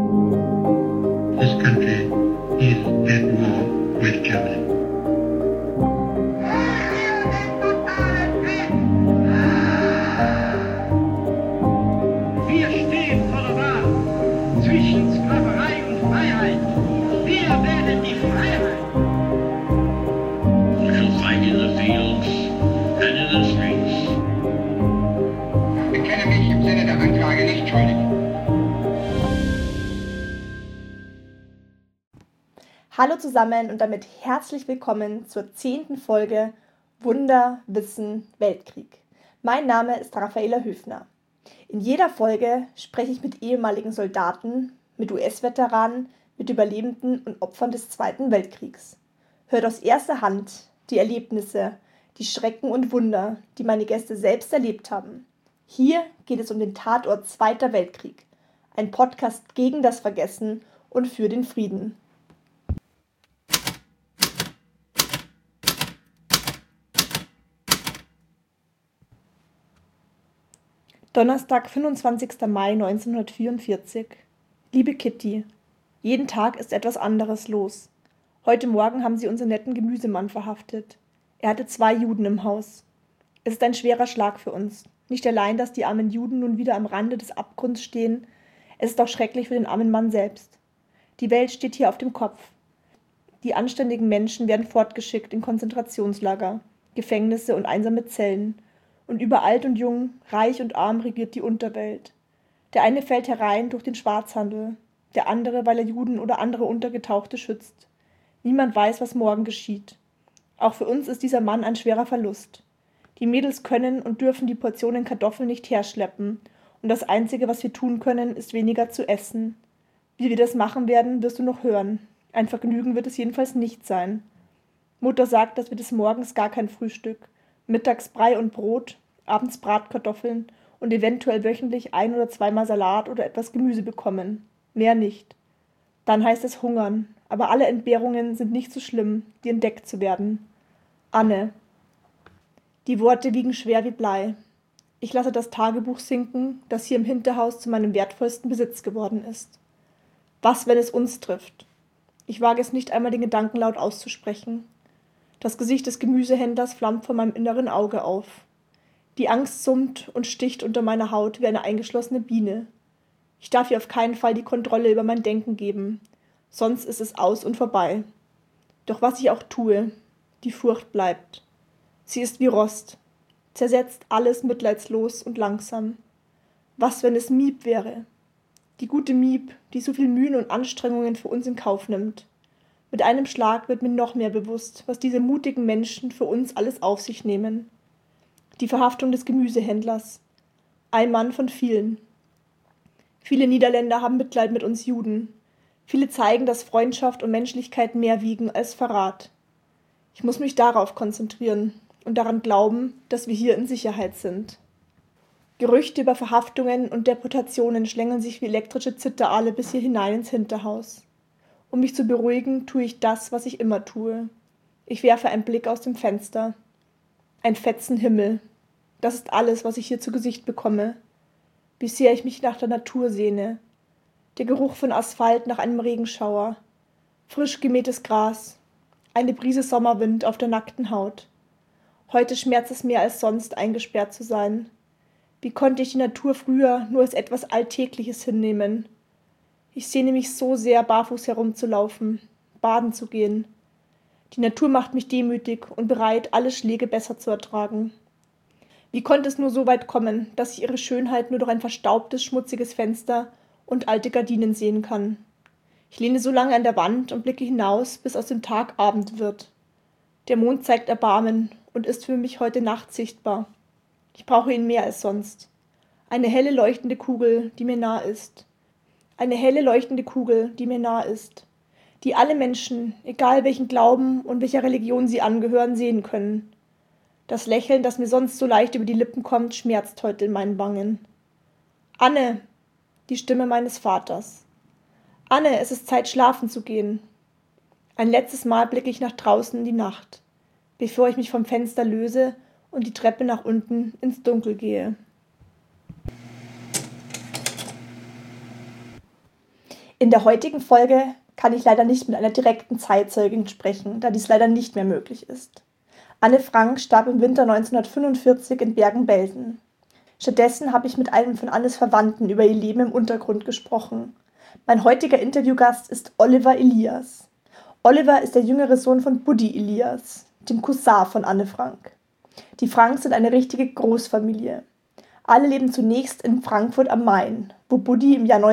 This country is at war with Germany. Wir stehen vor der Wahl zwischen Sklaverei und Freiheit. Wir wählen die Freiheit. We shall fight in the fields and in the streets. Ich bekenne mich im Sinne der Anklage nicht schuldig. Hallo zusammen und damit herzlich willkommen zur 10. Folge Wunder, Wissen, Weltkrieg. Mein Name ist Raffaela Höfner. In jeder Folge spreche ich mit ehemaligen Soldaten, mit US-Veteranen, mit Überlebenden und Opfern des Zweiten Weltkriegs. Hört aus erster Hand die Erlebnisse, die Schrecken und Wunder, die meine Gäste selbst erlebt haben. Hier geht es um den Tatort Zweiter Weltkrieg, ein Podcast gegen das Vergessen und für den Frieden. Donnerstag, 25. Mai 1944. Liebe Kitty, jeden Tag ist etwas anderes los. Heute Morgen haben sie unseren netten Gemüsemann verhaftet. Er hatte 2 Juden im Haus. Es ist ein schwerer Schlag für uns. Nicht allein, dass die armen Juden nun wieder am Rande des Abgrunds stehen, es ist auch schrecklich für den armen Mann selbst. Die Welt steht hier auf dem Kopf. Die anständigen Menschen werden fortgeschickt in Konzentrationslager, Gefängnisse und einsame Zellen. Und über alt und jung, reich und arm regiert die Unterwelt. Der eine fällt herein durch den Schwarzhandel, der andere, weil er Juden oder andere Untergetauchte schützt. Niemand weiß, was morgen geschieht. Auch für uns ist dieser Mann ein schwerer Verlust. Die Mädels können und dürfen die Portionen Kartoffeln nicht herschleppen, und das Einzige, was wir tun können, ist weniger zu essen. Wie wir das machen werden, wirst du noch hören. Ein Vergnügen wird es jedenfalls nicht sein. Mutter sagt, dass wir des Morgens gar kein Frühstück, mittags Brei und Brot, abends Bratkartoffeln und eventuell wöchentlich 1- oder 2-mal Salat oder etwas Gemüse bekommen. Mehr nicht. Dann heißt es hungern, aber alle Entbehrungen sind nicht so schlimm, die entdeckt zu werden. Anne. Die Worte wiegen schwer wie Blei. Ich lasse das Tagebuch sinken, das hier im Hinterhaus zu meinem wertvollsten Besitz geworden ist. Was, wenn es uns trifft? Ich wage es nicht einmal, den Gedanken laut auszusprechen. Das Gesicht des Gemüsehändlers flammt vor meinem inneren Auge auf. Die Angst summt und sticht unter meiner Haut wie eine eingeschlossene Biene. Ich darf ihr auf keinen Fall die Kontrolle über mein Denken geben, sonst ist es aus und vorbei. Doch was ich auch tue, die Furcht bleibt. Sie ist wie Rost, zersetzt alles mitleidslos und langsam. Was, wenn es Miep wäre? Die gute Miep, die so viel Mühen und Anstrengungen für uns in Kauf nimmt. Mit einem Schlag wird mir noch mehr bewusst, was diese mutigen Menschen für uns alles auf sich nehmen. Die Verhaftung des Gemüsehändlers. Ein Mann von vielen. Viele Niederländer haben Mitleid mit uns Juden. Viele zeigen, dass Freundschaft und Menschlichkeit mehr wiegen als Verrat. Ich muss mich darauf konzentrieren und daran glauben, dass wir hier in Sicherheit sind. Gerüchte über Verhaftungen und Deportationen schlängeln sich wie elektrische Zitteraale bis hier hinein ins Hinterhaus. Um mich zu beruhigen, tue ich das, was ich immer tue. Ich werfe einen Blick aus dem Fenster. Ein Fetzen Himmel. Das ist alles, was ich hier zu Gesicht bekomme. Wie sehr ich mich nach der Natur sehne. Der Geruch von Asphalt nach einem Regenschauer. Frisch gemähtes Gras. Eine Brise Sommerwind auf der nackten Haut. Heute schmerzt es mehr als sonst, eingesperrt zu sein. Wie konnte ich die Natur früher nur als etwas Alltägliches hinnehmen? Ich sehne mich so sehr, barfuß herumzulaufen, baden zu gehen. Die Natur macht mich demütig und bereit, alle Schläge besser zu ertragen. Wie konnte es nur so weit kommen, dass ich ihre Schönheit nur durch ein verstaubtes, schmutziges Fenster und alte Gardinen sehen kann? Ich lehne so lange an der Wand und blicke hinaus, bis aus dem Tag Abend wird. Der Mond zeigt Erbarmen und ist für mich heute Nacht sichtbar. Ich brauche ihn mehr als sonst. Eine helle leuchtende Kugel, die mir nah ist. Eine helle leuchtende Kugel, die mir nah ist, die alle Menschen, egal welchen Glauben und welcher Religion sie angehören, sehen können. Das Lächeln, das mir sonst so leicht über die Lippen kommt, schmerzt heute in meinen Wangen. Anne, die Stimme meines Vaters. Anne, es ist Zeit, schlafen zu gehen. Ein letztes Mal blicke ich nach draußen in die Nacht, bevor ich mich vom Fenster löse und die Treppe nach unten ins Dunkel gehe. In der heutigen Folge kann ich leider nicht mit einer direkten Zeitzeugin sprechen, da dies leider nicht mehr möglich ist. Anne Frank starb im Winter 1945 in Bergen-Belsen. Stattdessen habe ich mit einem von Annes Verwandten über ihr Leben im Untergrund gesprochen. Mein heutiger Interviewgast ist Oliver Elias. Oliver ist der jüngere Sohn von Buddy Elias, dem Cousin von Anne Frank. Die Franks sind eine richtige Großfamilie. Alle leben zunächst in Frankfurt am Main, wo Buddy im Jahr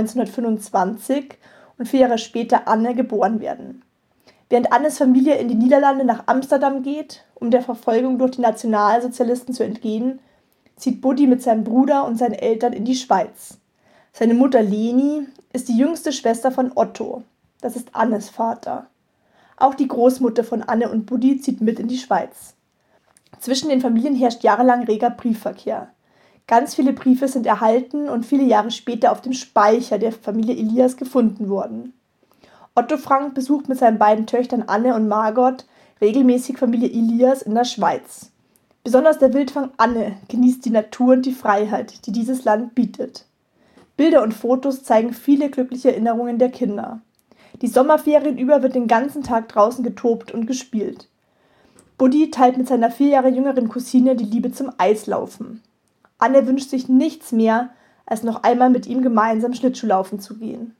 1925 und 4 Jahre später Anne geboren werden. Während Annes Familie in die Niederlande nach Amsterdam geht, um der Verfolgung durch die Nationalsozialisten zu entgehen, zieht Buddy mit seinem Bruder und seinen Eltern in die Schweiz. Seine Mutter Leni ist die jüngste Schwester von Otto. Das ist Annes Vater. Auch die Großmutter von Anne und Buddy zieht mit in die Schweiz. Zwischen den Familien herrscht jahrelang reger Briefverkehr. Ganz viele Briefe sind erhalten und viele Jahre später auf dem Speicher der Familie Elias gefunden worden. Otto Frank besucht mit seinen beiden Töchtern Anne und Margot regelmäßig Familie Elias in der Schweiz. Besonders der Wildfang Anne genießt die Natur und die Freiheit, die dieses Land bietet. Bilder und Fotos zeigen viele glückliche Erinnerungen der Kinder. Die Sommerferien über wird den ganzen Tag draußen getobt und gespielt. Buddy teilt mit seiner 4 Jahre jüngeren Cousine die Liebe zum Eislaufen. Anne wünscht sich nichts mehr, als noch einmal mit ihm gemeinsam Schlittschuhlaufen zu gehen.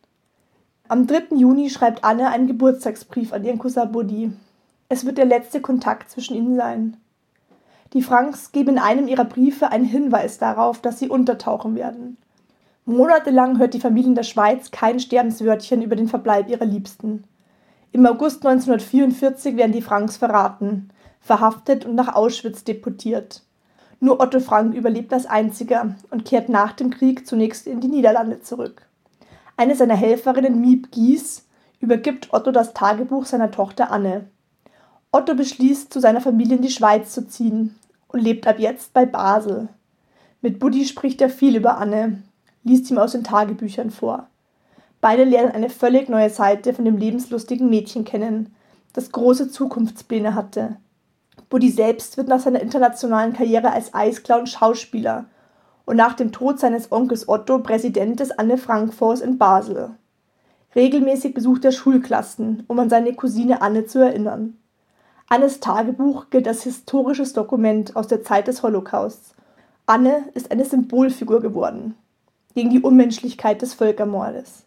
Am 3. Juni schreibt Anne einen Geburtstagsbrief an ihren Cousin Buddy. Es wird der letzte Kontakt zwischen ihnen sein. Die Franks geben in einem ihrer Briefe einen Hinweis darauf, dass sie untertauchen werden. Monatelang hört die Familie in der Schweiz kein Sterbenswörtchen über den Verbleib ihrer Liebsten. Im August 1944 werden die Franks verraten, verhaftet und nach Auschwitz deportiert. Nur Otto Frank überlebt als einziger und kehrt nach dem Krieg zunächst in die Niederlande zurück. Eine seiner Helferinnen, Miep Gies, übergibt Otto das Tagebuch seiner Tochter Anne. Otto beschließt, zu seiner Familie in die Schweiz zu ziehen und lebt ab jetzt bei Basel. Mit Buddy spricht er viel über Anne, liest ihm aus den Tagebüchern vor. Beide lernen eine völlig neue Seite von dem lebenslustigen Mädchen kennen, das große Zukunftspläne hatte. Buddy selbst wird nach seiner internationalen Karriere als Eisclown Schauspieler und nach dem Tod seines Onkels Otto Präsident des Anne Frank Fonds in Basel. Regelmäßig besucht er Schulklassen, um an seine Cousine Anne zu erinnern. Annes Tagebuch gilt als historisches Dokument aus der Zeit des Holocausts. Anne ist eine Symbolfigur geworden gegen die Unmenschlichkeit des Völkermordes.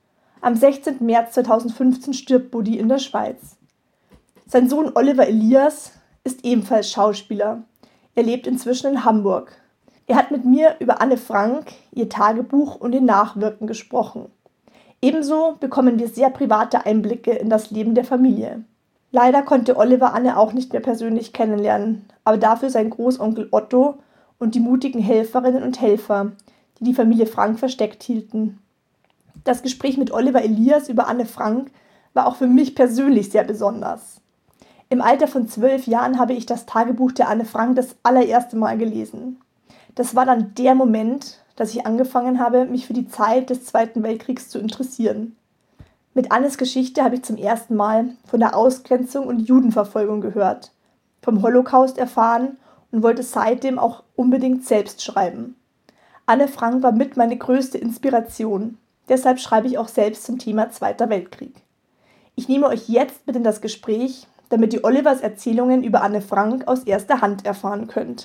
Am 16. März 2015 stirbt Buddy in der Schweiz. Sein Sohn Oliver Elias ist ebenfalls Schauspieler. Er lebt inzwischen in Hamburg. Er hat mit mir über Anne Frank, ihr Tagebuch und ihr Nachwirken gesprochen. Ebenso bekommen wir sehr private Einblicke in das Leben der Familie. Leider konnte Oliver Anne auch nicht mehr persönlich kennenlernen, aber dafür sein Großonkel Otto und die mutigen Helferinnen und Helfer, die die Familie Frank versteckt hielten. Das Gespräch mit Oliver Elias über Anne Frank war auch für mich persönlich sehr besonders. Im Alter von 12 Jahren habe ich das Tagebuch der Anne Frank das allererste Mal gelesen. Das war dann der Moment, dass ich angefangen habe, mich für die Zeit des Zweiten Weltkriegs zu interessieren. Mit Annes Geschichte habe ich zum ersten Mal von der Ausgrenzung und Judenverfolgung gehört, vom Holocaust erfahren und wollte seitdem auch unbedingt selbst schreiben. Anne Frank war mit meine größte Inspiration. Deshalb schreibe ich auch selbst zum Thema Zweiter Weltkrieg. Ich nehme euch jetzt mit in das Gespräch, damit ihr Olivers Erzählungen über Anne Frank aus erster Hand erfahren könnt.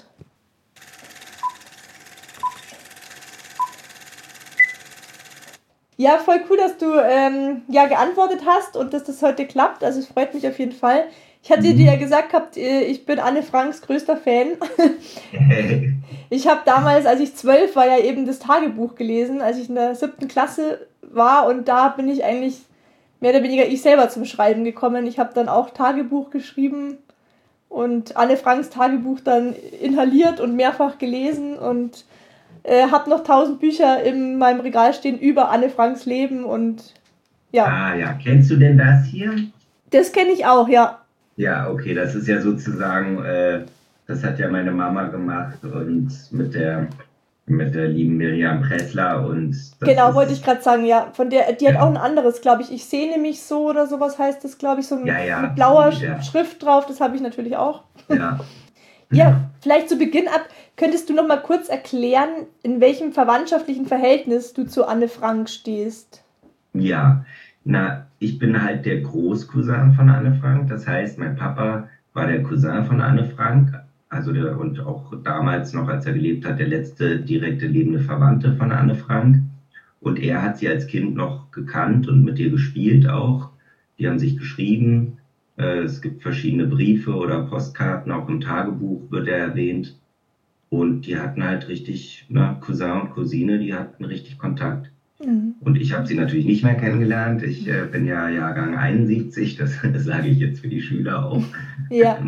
Ja, voll cool, dass du geantwortet hast und dass das heute klappt. Also es freut mich auf jeden Fall. Ich hatte dir ja gesagt gehabt, ich bin Anne Franks größter Fan. Ich habe damals, als ich 12 war, ja eben das Tagebuch gelesen, als ich in der 7. Klasse war, und da bin ich eigentlich mehr oder weniger ich selber zum Schreiben gekommen. Ich habe dann auch Tagebuch geschrieben und Anne Franks Tagebuch dann inhaliert und mehrfach gelesen und habe noch 1000 Bücher in meinem Regal stehen über Anne Franks Leben und ja. Ah ja, kennst du denn das hier? Das kenne ich auch, ja. Ja, okay, das ist ja sozusagen, das hat ja meine Mama gemacht und mit der lieben Miriam Pressler und... Genau, wollte ich gerade sagen, ja. Die hat auch ein anderes, glaube ich. Ich sehne mich so oder sowas heißt das, glaube ich, so mit blauer Schrift drauf. Das habe ich natürlich auch. Ja. Ja, vielleicht zu Beginn ab, könntest du noch mal kurz erklären, in welchem verwandtschaftlichen Verhältnis du zu Anne Frank stehst? Ja, ich bin halt der Großcousin von Anne Frank. Das heißt, mein Papa war der Cousin von Anne Frank. Also und auch damals noch, als er gelebt hat, der letzte direkte lebende Verwandte von Anne Frank. Und er hat sie als Kind noch gekannt und mit ihr gespielt auch. Die haben sich geschrieben. Es gibt verschiedene Briefe oder Postkarten, auch im Tagebuch wird er erwähnt. Und die hatten halt richtig, Cousin und Cousine, die hatten richtig Kontakt. Mhm. Und ich habe sie natürlich nicht mehr kennengelernt. Ich bin ja Jahrgang 71, das sage ich jetzt für die Schüler auch. Ja.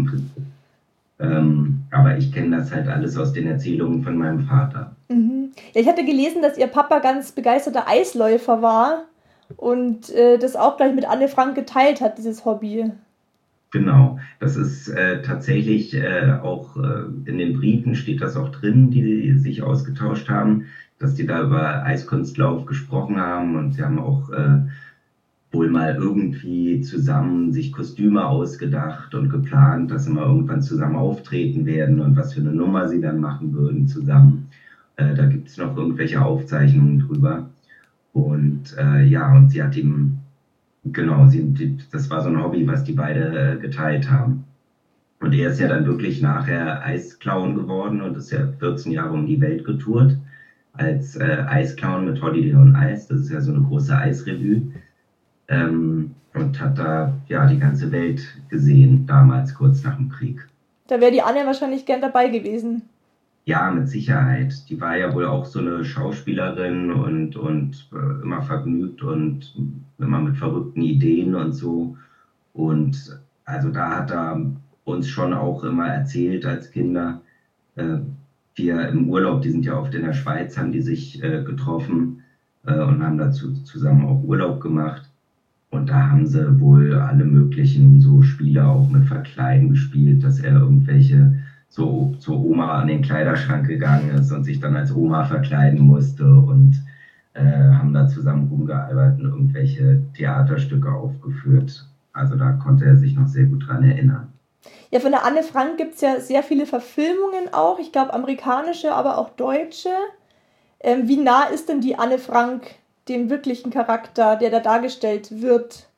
Aber ich kenne das halt alles aus den Erzählungen von meinem Vater. Mhm. Ja, ich hatte gelesen, dass ihr Papa ganz begeisterter Eisläufer war und das auch gleich mit Anne Frank geteilt hat, dieses Hobby. Genau, das ist tatsächlich auch in den Briefen steht das auch drin, die sich ausgetauscht haben, dass die da über Eiskunstlauf gesprochen haben und sie haben auch wohl mal irgendwie zusammen sich Kostüme ausgedacht und geplant, dass sie mal irgendwann zusammen auftreten werden und was für eine Nummer sie dann machen würden zusammen. Da gibt es noch irgendwelche Aufzeichnungen drüber. Und und sie hat ihm, genau, das war so ein Hobby, was die beide geteilt haben. Und er ist ja dann wirklich nachher Eisclown geworden und ist ja 14 Jahre um die Welt getourt als Eisclown mit Holiday on Ice. Das ist ja so eine große Eisrevue. Und hat da ja die ganze Welt gesehen, damals kurz nach dem Krieg. Da wäre die Anne wahrscheinlich gern dabei gewesen. Ja, mit Sicherheit. Die war ja wohl auch so eine Schauspielerin und immer vergnügt und immer mit verrückten Ideen und so. Und also da hat er uns schon auch immer erzählt als Kinder, wir im Urlaub, die sind ja oft in der Schweiz, haben die sich getroffen und haben dazu zusammen auch Urlaub gemacht. Und da haben sie wohl alle möglichen so Spiele auch mit Verkleiden gespielt, dass er irgendwelche so zur Oma an den Kleiderschrank gegangen ist und sich dann als Oma verkleiden musste und haben da zusammen rumgearbeitet und irgendwelche Theaterstücke aufgeführt. Also da konnte er sich noch sehr gut dran erinnern. Ja, von der Anne Frank gibt es ja sehr viele Verfilmungen auch. Ich glaube amerikanische, aber auch deutsche. Wie nah ist denn die Anne Frank dem wirklichen Charakter, der da dargestellt wird?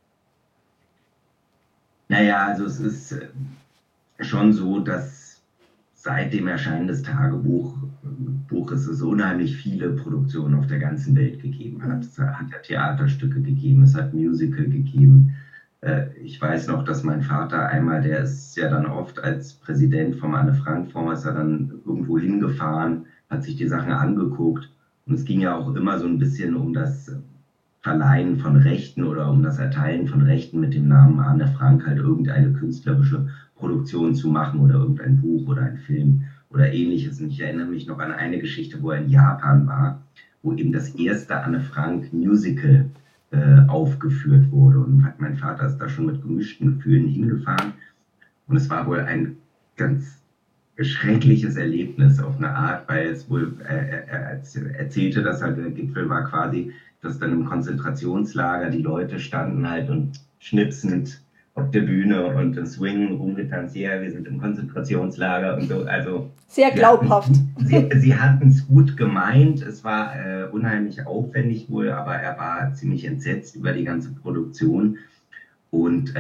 Naja, also es ist schon so, dass seit dem Erscheinen des Tagebuches es unheimlich viele Produktionen auf der ganzen Welt gegeben hat. Es hat ja Theaterstücke gegeben, es hat Musical gegeben. Ich weiß noch, dass mein Vater einmal, der ist ja dann oft als Präsident vom Anne-Frank-Fonds, ist er dann irgendwo hingefahren, hat sich die Sachen angeguckt. Und es ging ja auch immer so ein bisschen um das Verleihen von Rechten oder um das Erteilen von Rechten mit dem Namen Anne Frank, halt irgendeine künstlerische Produktion zu machen oder irgendein Buch oder ein Film oder ähnliches. Und ich erinnere mich noch an eine Geschichte, wo er in Japan war, wo eben das erste Anne Frank Musical aufgeführt wurde. Und mein Vater ist da schon mit gemischten Gefühlen hingefahren. Und es war wohl ein ganz schreckliches Erlebnis auf eine Art, weil es wohl, er erzählte, dass halt der Gipfel war quasi, dass dann im Konzentrationslager die Leute standen halt und schnipsend auf der Bühne und im Swing rumgetanzt, ja, wir sind im Konzentrationslager und so, also... Sehr glaubhaft. Sie hatten es gut gemeint, es war unheimlich aufwendig wohl, aber er war ziemlich entsetzt über die ganze Produktion und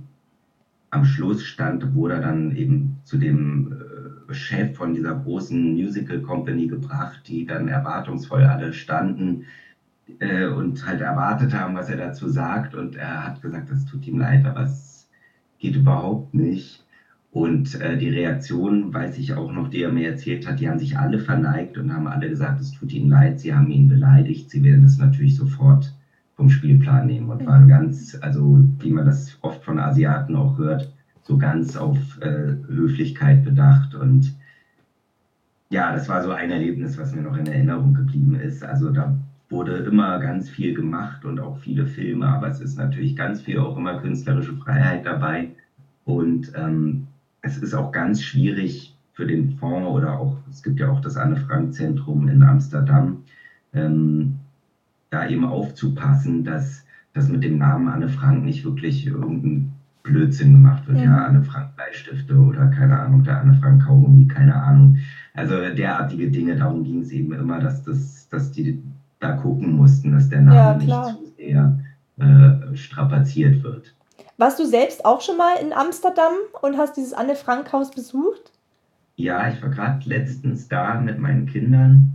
am Schluss wurde er dann eben zu dem Chef von dieser großen Musical Company gebracht, die dann erwartungsvoll alle standen und halt erwartet haben, was er dazu sagt. Und er hat gesagt, das tut ihm leid, aber es geht überhaupt nicht. Und die Reaktion, weiß ich auch noch, die er mir erzählt hat, die haben sich alle verneigt und haben alle gesagt, es tut ihnen leid, sie haben ihn beleidigt, sie werden das natürlich sofort vom Spielplan nehmen und waren ganz, also wie man das oft von Asiaten auch hört, so ganz auf Höflichkeit bedacht. Und ja, das war so ein Erlebnis, was mir noch in Erinnerung geblieben ist. Also da wurde immer ganz viel gemacht und auch viele Filme, aber es ist natürlich ganz viel auch immer künstlerische Freiheit dabei. Und es ist auch ganz schwierig für den Fonds oder auch, es gibt ja auch das Anne-Frank-Zentrum in Amsterdam, da eben aufzupassen, dass das mit dem Namen Anne Frank nicht wirklich irgendein Blödsinn gemacht wird. Ja, Anne Frank Bleistifte oder keine Ahnung, der Anne Frank Kaugummi, keine Ahnung. Also derartige Dinge, darum ging es eben immer, dass die da gucken mussten, dass der Name nicht zu sehr strapaziert wird. Warst du selbst auch schon mal in Amsterdam und hast dieses Anne-Frank-Haus besucht? Ja, ich war gerade letztens da mit meinen Kindern.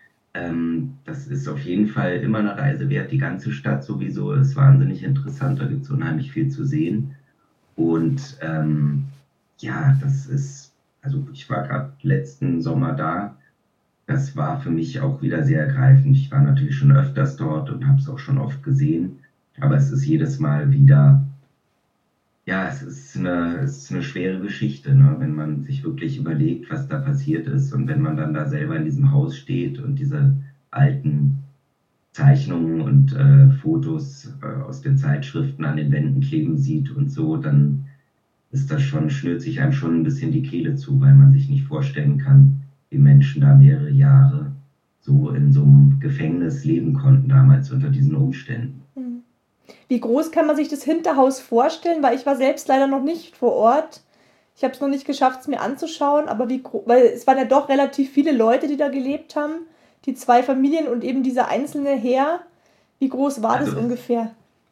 Das ist auf jeden Fall immer eine Reise wert. Die ganze Stadt sowieso ist wahnsinnig interessant. Da gibt es unheimlich viel zu sehen. Und ja, also ich war gerade letzten Sommer da. Das war für mich auch wieder sehr ergreifend. Ich war natürlich schon öfters dort und habe es auch schon oft gesehen. Aber es ist jedes Mal wieder, ja, es ist eine schwere Geschichte, ne? Wenn man sich wirklich überlegt, was da passiert ist und wenn man dann da selber in diesem Haus steht und diese alten Zeichnungen und Fotos aus den Zeitschriften an den Wänden kleben sieht und so, dann ist das schon, schnürt sich einem schon ein bisschen die Kehle zu, weil man sich nicht vorstellen kann, wie Menschen da mehrere Jahre so in so einem Gefängnis leben konnten, damals unter diesen Umständen. Wie groß kann man sich das Hinterhaus vorstellen? Weil ich war selbst leider noch nicht vor Ort. Ich habe es noch nicht geschafft, es mir anzuschauen, aber weil es waren ja doch relativ viele Leute, die da gelebt haben, die 2 Familien und eben dieser einzelne Herr. Wie groß war das ungefähr?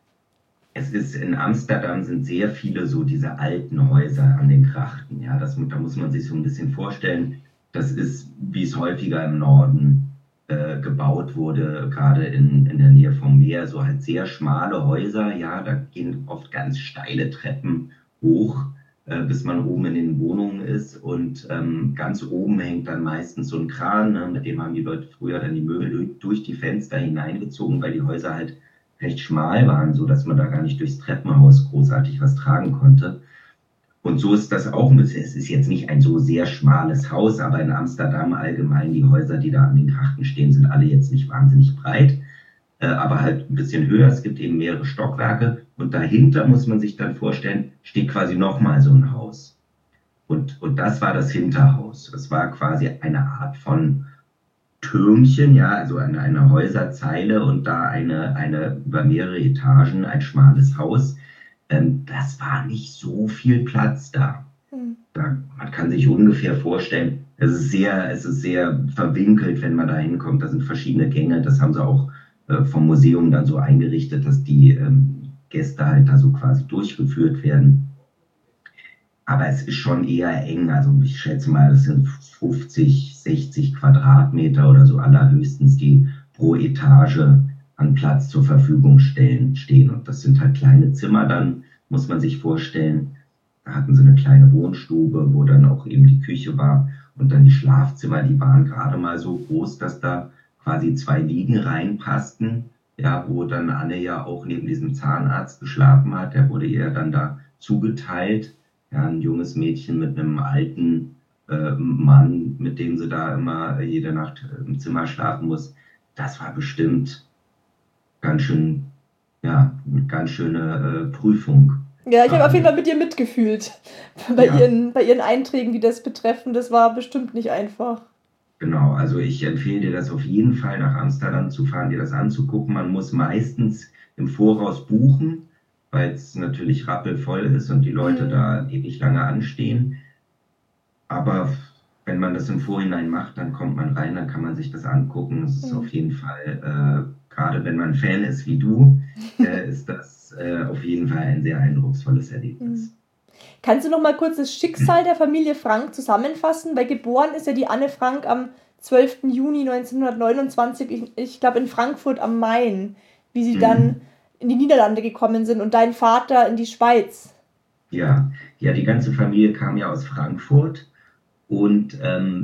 Es ist in Amsterdam sind sehr viele so diese alten Häuser an den Grachten. Ja, da muss man sich so ein bisschen vorstellen. Das ist, wie es häufiger im Norden gebaut wurde, gerade in der Nähe vom Meer, so halt sehr schmale Häuser. Ja, da gehen oft ganz steile Treppen hoch, bis man oben in den Wohnungen ist. Und ganz oben hängt dann meistens so ein Kran, ne, mit dem haben die Leute früher dann die Möbel durch die Fenster hineingezogen, weil die Häuser halt recht schmal waren, so dass man da gar nicht durchs Treppenhaus großartig was tragen konnte. Und so ist das auch. Es ist jetzt nicht ein so sehr schmales Haus, aber in Amsterdam allgemein, die Häuser, die da an den Grachten stehen, sind alle jetzt nicht wahnsinnig breit, aber halt ein bisschen höher. Es gibt eben mehrere Stockwerke und dahinter, muss man sich dann vorstellen, steht quasi nochmal so ein Haus. Und das war das Hinterhaus. Es war quasi eine Art von Türmchen, ja, also eine Häuserzeile und da eine über mehrere Etagen ein schmales Haus. Das war nicht so viel Platz da. Man kann sich ungefähr vorstellen, es ist sehr verwinkelt, wenn man da hinkommt. Da sind verschiedene Gänge. Das haben sie auch vom Museum dann so eingerichtet, dass die Gäste halt da so quasi durchgeführt werden. Aber es ist schon eher eng. Also ich schätze mal, das sind 50, 60 Quadratmeter oder so allerhöchstens, die pro Etage an Platz zur Verfügung stehen. Und das sind halt kleine Zimmer dann, muss man sich vorstellen. Da hatten sie eine kleine Wohnstube, wo dann auch eben die Küche war. Und dann die Schlafzimmer, die waren gerade mal so groß, dass da quasi 2 Liegen reinpassten. Ja, wo dann Anne ja auch neben diesem Zahnarzt geschlafen hat. Der wurde ihr dann da zugeteilt. Ja, ein junges Mädchen mit einem alten Mann, mit dem sie da immer jede Nacht im Zimmer schlafen muss. Das war bestimmt ganz schön, ja, eine ganz schöne Prüfung. Ja, ich habe auf jeden Fall mit dir mitgefühlt. Bei ihren Einträgen, die das betreffen, das war bestimmt nicht einfach. Genau, also ich empfehle dir das auf jeden Fall, nach Amsterdam zu fahren, dir das anzugucken. Man muss meistens im Voraus buchen, weil es natürlich rappelvoll ist und die Leute da ewig lange anstehen. Aber wenn man das im Vorhinein macht, dann kommt man rein, dann kann man sich das angucken. Das ist auf jeden Fall, gerade wenn man Fan ist wie du, ist das auf jeden Fall ein sehr eindrucksvolles Erlebnis. Kannst du noch mal kurz das Schicksal der Familie Frank zusammenfassen? Weil geboren ist ja die Anne Frank am 12. Juni 1929, ich glaube in Frankfurt am Main, wie sie dann in die Niederlande gekommen sind und dein Vater in die Schweiz. Ja, die ganze Familie kam ja aus Frankfurt und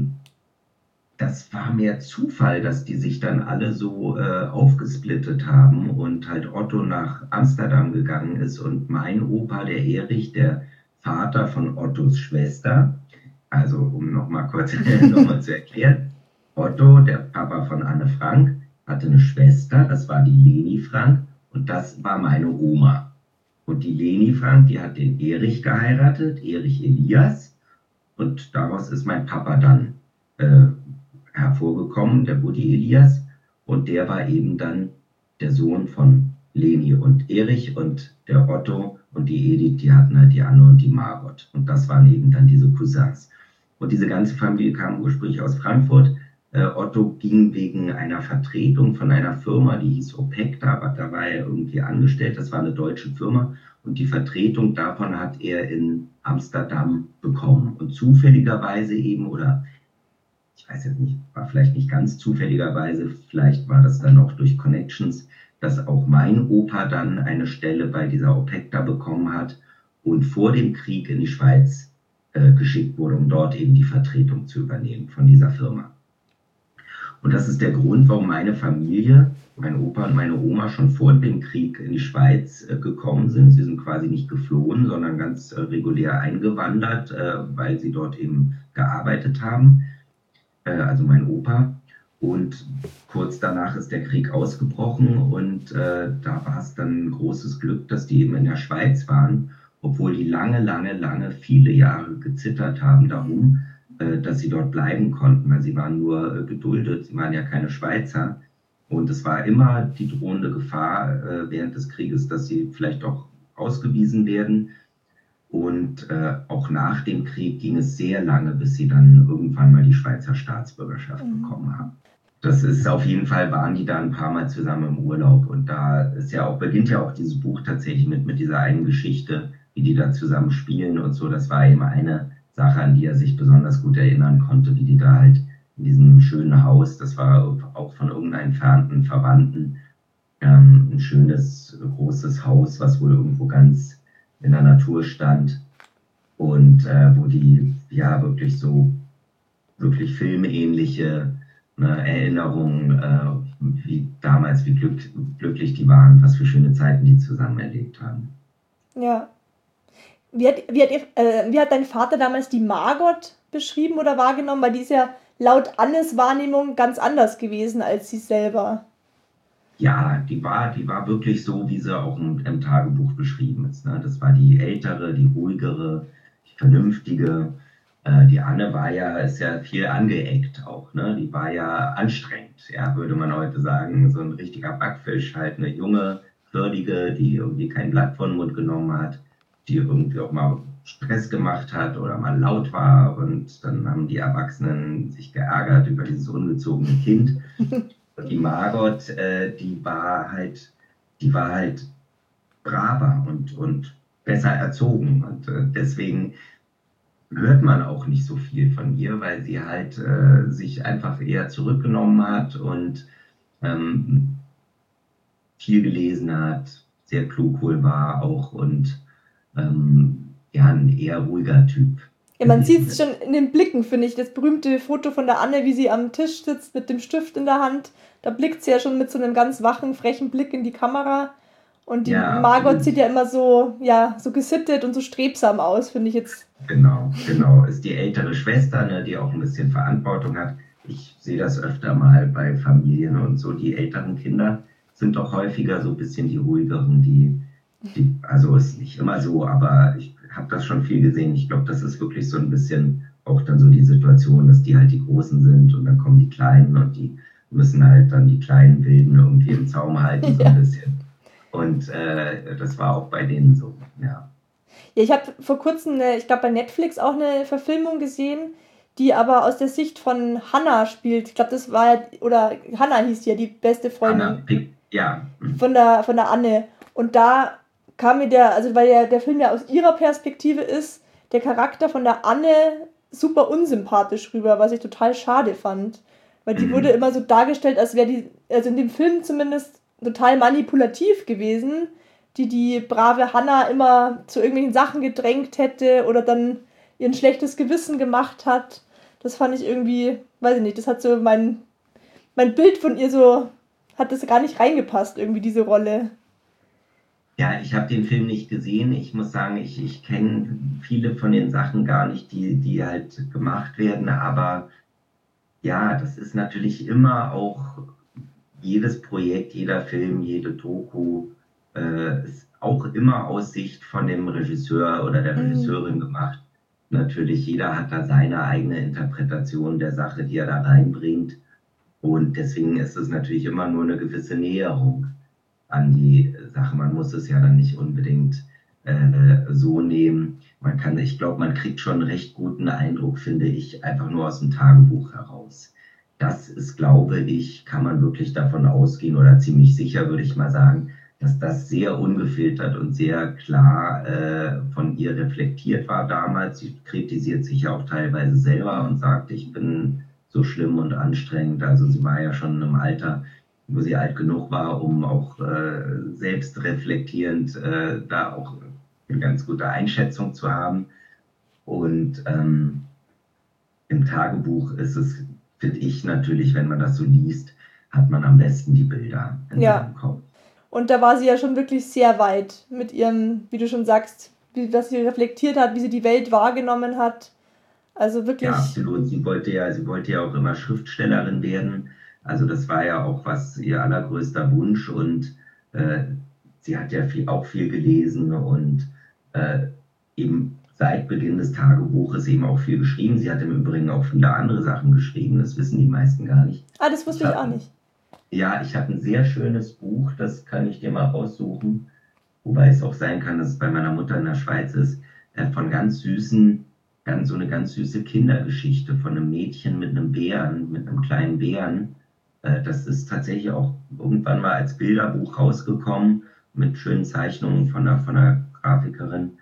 das war mehr Zufall, dass die sich dann alle so aufgesplittet haben und halt Otto nach Amsterdam gegangen ist und mein Opa, der Erich, der Vater von Ottos Schwester, also um nochmal kurz zu erklären, Otto, der Papa von Anne Frank, hatte eine Schwester, das war die Leni Frank und das war meine Oma. Und die Leni Frank, die hat den Erich geheiratet, Erich Elias, und daraus ist mein Papa dann hervorgekommen, der Buddy Elias, und der war eben dann der Sohn von Leni und Erich und der Otto und die Edith, die hatten halt die Anne und die Margot. Und das waren eben dann diese Cousins. Und diese ganze Familie kam ursprünglich aus Frankfurt, Otto ging wegen einer Vertretung von einer Firma, die hieß OPEC, da war er irgendwie angestellt, das war eine deutsche Firma und die Vertretung davon hat er in Amsterdam bekommen. Und zufälligerweise eben, oder ich weiß jetzt nicht, war vielleicht nicht ganz zufälligerweise, vielleicht war das dann auch durch Connections, dass auch mein Opa dann eine Stelle bei dieser OPEC da bekommen hat und vor dem Krieg in die Schweiz geschickt wurde, um dort eben die Vertretung zu übernehmen von dieser Firma. Und das ist der Grund, warum meine Familie, mein Opa und meine Oma schon vor dem Krieg in die Schweiz gekommen sind. Sie sind quasi nicht geflohen, sondern ganz regulär eingewandert, weil sie dort eben gearbeitet haben. Also mein Opa. Und kurz danach ist der Krieg ausgebrochen und da war es dann ein großes Glück, dass die eben in der Schweiz waren, obwohl die lange, viele Jahre gezittert haben darum, dass sie dort bleiben konnten, weil sie waren nur geduldet, sie waren ja keine Schweizer. Und es war immer die drohende Gefahr während des Krieges, dass sie vielleicht auch ausgewiesen werden. Und auch nach dem Krieg ging es sehr lange, bis sie dann irgendwann mal die Schweizer Staatsbürgerschaft bekommen haben. Das ist auf jeden Fall, waren die da ein paar Mal zusammen im Urlaub. Und da ist ja auch, beginnt ja auch dieses Buch tatsächlich mit dieser einen Geschichte, wie die da zusammen spielen und so. Das war eben eine Sache, an die er sich besonders gut erinnern konnte, wie die da halt in diesem schönen Haus, das war auch von irgendeinem entfernten Verwandten, ein schönes, großes Haus, was wohl irgendwo ganz in der Natur stand und wo die ja wirklich filmähnliche Erinnerungen, wie damals, wie glücklich die waren, was für schöne Zeiten die zusammen erlebt haben. Ja. Wie hat dein Vater damals die Margot beschrieben oder wahrgenommen? Weil die ist ja laut Annes Wahrnehmung ganz anders gewesen als sie selber. Ja, die war wirklich so, wie sie auch im Tagebuch beschrieben ist. Ne? Das war die ältere, die ruhigere, die vernünftige. Die Anne ist ja viel angeeckt auch. Ne? Die war ja anstrengend, ja, würde man heute sagen. So ein richtiger Backfisch, halt eine junge, würdige, die irgendwie kein Blatt vor den Mund genommen hat, die irgendwie auch mal Stress gemacht hat oder mal laut war und dann haben die Erwachsenen sich geärgert über dieses ungezogene Kind. Und die Margot, die war halt braver und besser erzogen und deswegen hört man auch nicht so viel von ihr, weil sie halt sich einfach eher zurückgenommen hat und viel gelesen hat, sehr klug wohl war auch und ein eher ruhiger Typ. Ja, man sieht es schon in den Blicken, finde ich. Das berühmte Foto von der Anne, wie sie am Tisch sitzt mit dem Stift in der Hand. Da blickt sie ja schon mit so einem ganz wachen, frechen Blick in die Kamera. Und die Margot sieht ja immer so gesittet und so strebsam aus, finde ich jetzt. Genau. Ist die ältere Schwester, ne, die auch ein bisschen Verantwortung hat. Ich sehe das öfter mal bei Familien und so. Die älteren Kinder sind doch häufiger so ein bisschen die ruhigeren, also ist nicht immer so, aber ich habe das schon viel gesehen. Ich glaube, das ist wirklich so ein bisschen auch dann so die Situation, dass die halt die Großen sind und dann kommen die Kleinen und die müssen halt dann die kleinen Wilden irgendwie im Zaum halten, so ein bisschen. Und das war auch bei denen so, ja. Ja, ich habe vor kurzem, ich glaube bei Netflix auch eine Verfilmung gesehen, die aber aus der Sicht von Hannah spielt. Ich glaube, das war, oder Hannah hieß ja, die beste Freundin. Ja. Von der Anne. Und da kam mir weil der Film ja aus ihrer Perspektive ist, der Charakter von der Anne super unsympathisch rüber, was ich total schade fand. Weil die wurde immer so dargestellt, als wäre die, also in dem Film zumindest, total manipulativ gewesen, die brave Hannah immer zu irgendwelchen Sachen gedrängt hätte oder dann ihr ein schlechtes Gewissen gemacht hat. Das fand ich irgendwie, weiß ich nicht, das hat so mein Bild von ihr so, hat das gar nicht reingepasst, irgendwie diese Rolle. Ja, ich habe den Film nicht gesehen. Ich muss sagen, ich kenne viele von den Sachen gar nicht, die halt gemacht werden. Aber ja, das ist natürlich immer auch jedes Projekt, jeder Film, jede Doku ist auch immer aus Sicht von dem Regisseur oder der Regisseurin gemacht. Natürlich, jeder hat da seine eigene Interpretation der Sache, die er da reinbringt. Und deswegen ist es natürlich immer nur eine gewisse Näherung an die Sache. Man muss es ja dann nicht unbedingt so nehmen. Ich glaube, man kriegt schon einen recht guten Eindruck, finde ich, einfach nur aus dem Tagebuch heraus. das ist, glaube ich, kann man wirklich davon ausgehen oder ziemlich sicher, würde ich mal sagen, dass das sehr ungefiltert und sehr klar von ihr reflektiert war damals. Sie kritisiert sich ja auch teilweise selber und sagt, ich bin so schlimm und anstrengend. Also sie war ja schon im Alter, wo sie alt genug war, um auch selbst reflektierend da auch eine ganz gute Einschätzung zu haben. Und im Tagebuch ist es, finde ich natürlich, wenn man das so liest, hat man am besten die Bilder in seinem Kopf. Und da war sie ja schon wirklich sehr weit mit ihrem, wie du schon sagst, was sie reflektiert hat, wie sie die Welt wahrgenommen hat. Also wirklich. Ja, absolut. Sie wollte ja auch immer Schriftstellerin werden. Also das war ja auch was ihr allergrößter Wunsch. Und sie hat ja auch viel gelesen und eben seit Beginn des Tagebuches eben auch viel geschrieben. Sie hat im Übrigen auch viele andere Sachen geschrieben. Das wissen die meisten gar nicht. Das wusste ich auch nicht. Ja, ich habe ein sehr schönes Buch, das kann ich dir mal raussuchen, wobei es auch sein kann, dass es bei meiner Mutter in der Schweiz ist, von so eine ganz süße Kindergeschichte von einem Mädchen mit einem Bären, mit einem kleinen Bären. Das ist tatsächlich auch irgendwann mal als Bilderbuch rausgekommen, mit schönen Zeichnungen von einer Grafikerin.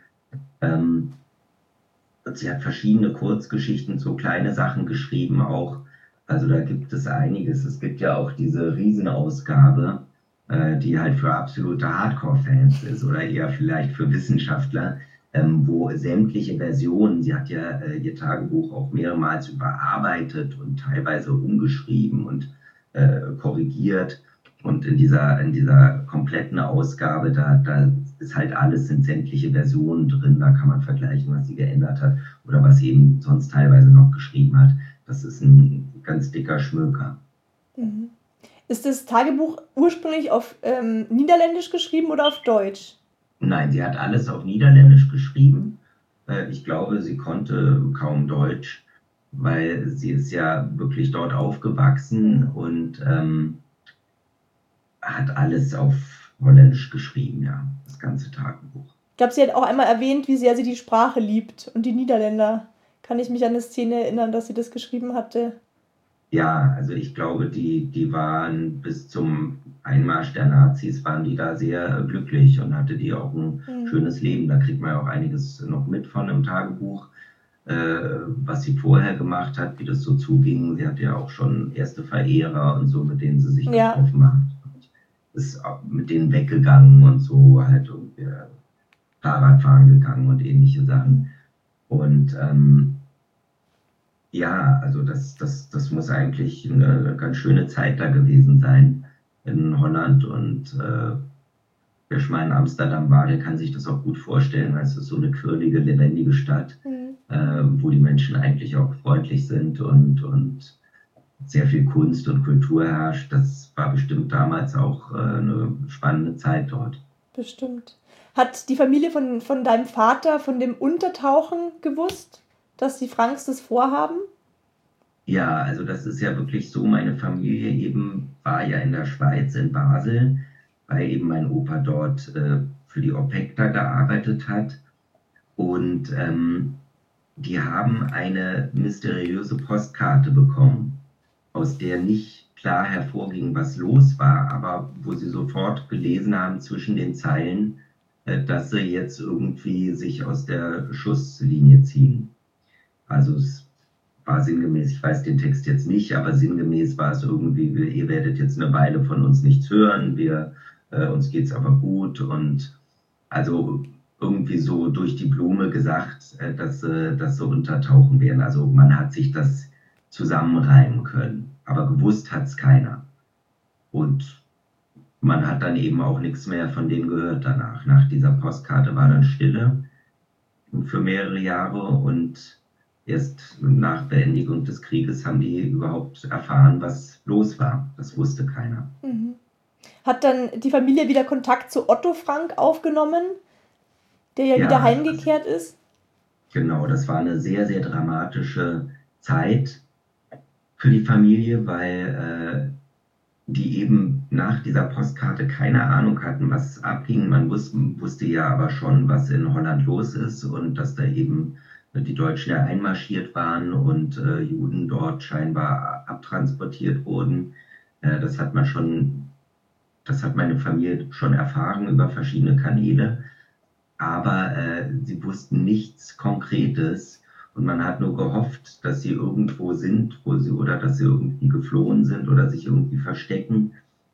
Sie hat verschiedene Kurzgeschichten, so kleine Sachen geschrieben auch. Also da gibt es einiges. Es gibt ja auch diese Riesenausgabe, die halt für absolute Hardcore-Fans ist oder eher vielleicht für Wissenschaftler, wo sämtliche Versionen, sie hat ja ihr Tagebuch auch mehrmals überarbeitet und teilweise umgeschrieben und korrigiert. Und in dieser kompletten Ausgabe, da ist halt alles, sind sämtliche Versionen drin, da kann man vergleichen, was sie geändert hat oder was sie eben sonst teilweise noch geschrieben hat. Das ist ein ganz dicker Schmöker. Mhm. Ist das Tagebuch ursprünglich auf Niederländisch geschrieben oder auf Deutsch? Nein, sie hat alles auf Niederländisch geschrieben. Ich glaube, sie konnte kaum Deutsch, weil sie ist ja wirklich dort aufgewachsen und hat alles auf Holländisch geschrieben, ja, das ganze Tagebuch. Ich glaube, sie hat auch einmal erwähnt, wie sehr sie die Sprache liebt und die Niederländer. Kann ich mich an eine Szene erinnern, dass sie das geschrieben hatte? Ja, also ich glaube, die waren bis zum Einmarsch der Nazis, waren die da sehr glücklich und hatte die auch ein schönes Leben. Da kriegt man ja auch einiges noch mit von im Tagebuch, was sie vorher gemacht hat, wie das so zuging. Sie hatte ja auch schon erste Verehrer und so, mit denen sie sich getroffen hat. Und ist mit denen weggegangen und so, halt irgendwie Fahrradfahren gegangen und ähnliche Sachen. Und ja, also das muss eigentlich eine ganz schöne Zeit da gewesen sein in Holland. Und wer schon mal in Amsterdam war, der kann sich das auch gut vorstellen, weil es ist so eine quirlige, lebendige Stadt, wo die Menschen eigentlich auch freundlich sind und sehr viel Kunst und Kultur herrscht. Das war bestimmt damals auch eine spannende Zeit dort. Bestimmt. Hat die Familie von deinem Vater von dem Untertauchen gewusst, dass die Franks das vorhaben? Ja, also das ist ja wirklich so. Meine Familie eben war ja in der Schweiz, in Basel, weil eben mein Opa dort für die OPEC da gearbeitet hat. Und die haben eine mysteriöse Postkarte bekommen, aus der nicht klar hervorging, was los war, aber wo sie sofort gelesen haben zwischen den Zeilen, dass sie jetzt irgendwie sich aus der Schusslinie ziehen. Also es war sinngemäß, ich weiß den Text jetzt nicht, aber sinngemäß war es irgendwie, ihr werdet jetzt eine Weile von uns nichts hören, uns geht's aber gut, und also irgendwie so durch die Blume gesagt, dass sie untertauchen werden. Also man hat sich das zusammenreimen können, aber gewusst hat's keiner. Und man hat dann eben auch nichts mehr von denen gehört danach. Nach dieser Postkarte war dann Stille für mehrere Jahre, und erst nach Beendigung des Krieges haben die überhaupt erfahren, was los war. Das wusste keiner. Mhm. Hat dann die Familie wieder Kontakt zu Otto Frank aufgenommen, der ja wieder heimgekehrt ist? Genau, das war eine sehr, sehr dramatische Zeit für die Familie, weil die eben nach dieser Postkarte keine Ahnung hatten, was abging. Man wusste ja aber schon, was in Holland los ist und dass da eben die Deutschen ja einmarschiert waren und Juden dort scheinbar abtransportiert wurden. Das hat meine Familie schon erfahren über verschiedene Kanäle, aber sie wussten nichts Konkretes und man hat nur gehofft, dass sie irgendwo sind, oder dass sie irgendwie geflohen sind oder sich irgendwie verstecken.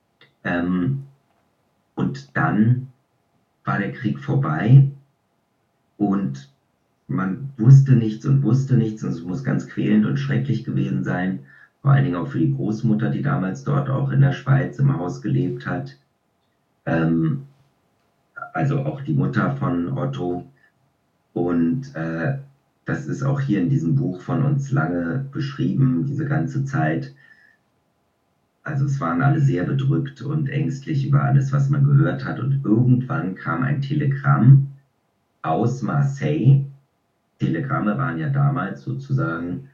Und dann war der Krieg vorbei und man wusste nichts und es muss ganz quälend und schrecklich gewesen sein, vor allen Dingen auch für die Großmutter, die damals dort auch in der Schweiz im Haus gelebt hat. Also auch die Mutter von Otto. Und das ist auch hier in diesem Buch von uns lange beschrieben, diese ganze Zeit. Also es waren alle sehr bedrückt und ängstlich über alles, was man gehört hat. Und irgendwann kam ein Telegramm aus Marseille. Telegramme waren ja damals sozusagen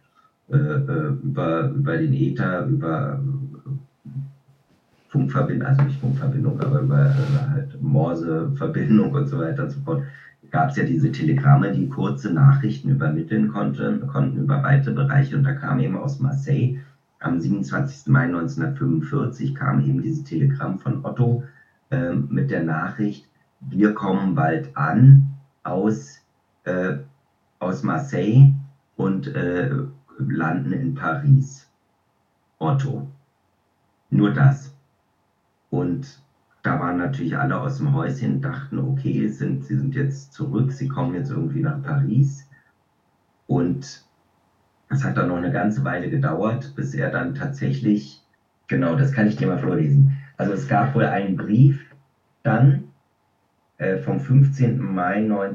über den Äther, über Funkverbindung, also nicht Funkverbindung, aber über halt Morseverbindung und so weiter und so fort, gab es ja diese Telegramme, die kurze Nachrichten übermitteln konnten über weite Bereiche. Und da kam eben aus Marseille am 27. Mai 1945 kam eben dieses Telegramm von Otto mit der Nachricht, wir kommen bald an aus Marseille und landen in Paris. Otto. Nur das. Und da waren natürlich alle aus dem Häuschen, dachten, okay, sie sind jetzt zurück, sie kommen jetzt irgendwie nach Paris. Und es hat dann noch eine ganze Weile gedauert, bis er dann tatsächlich, genau, das kann ich dir mal vorlesen. Also es gab wohl einen Brief dann vom 15. Mai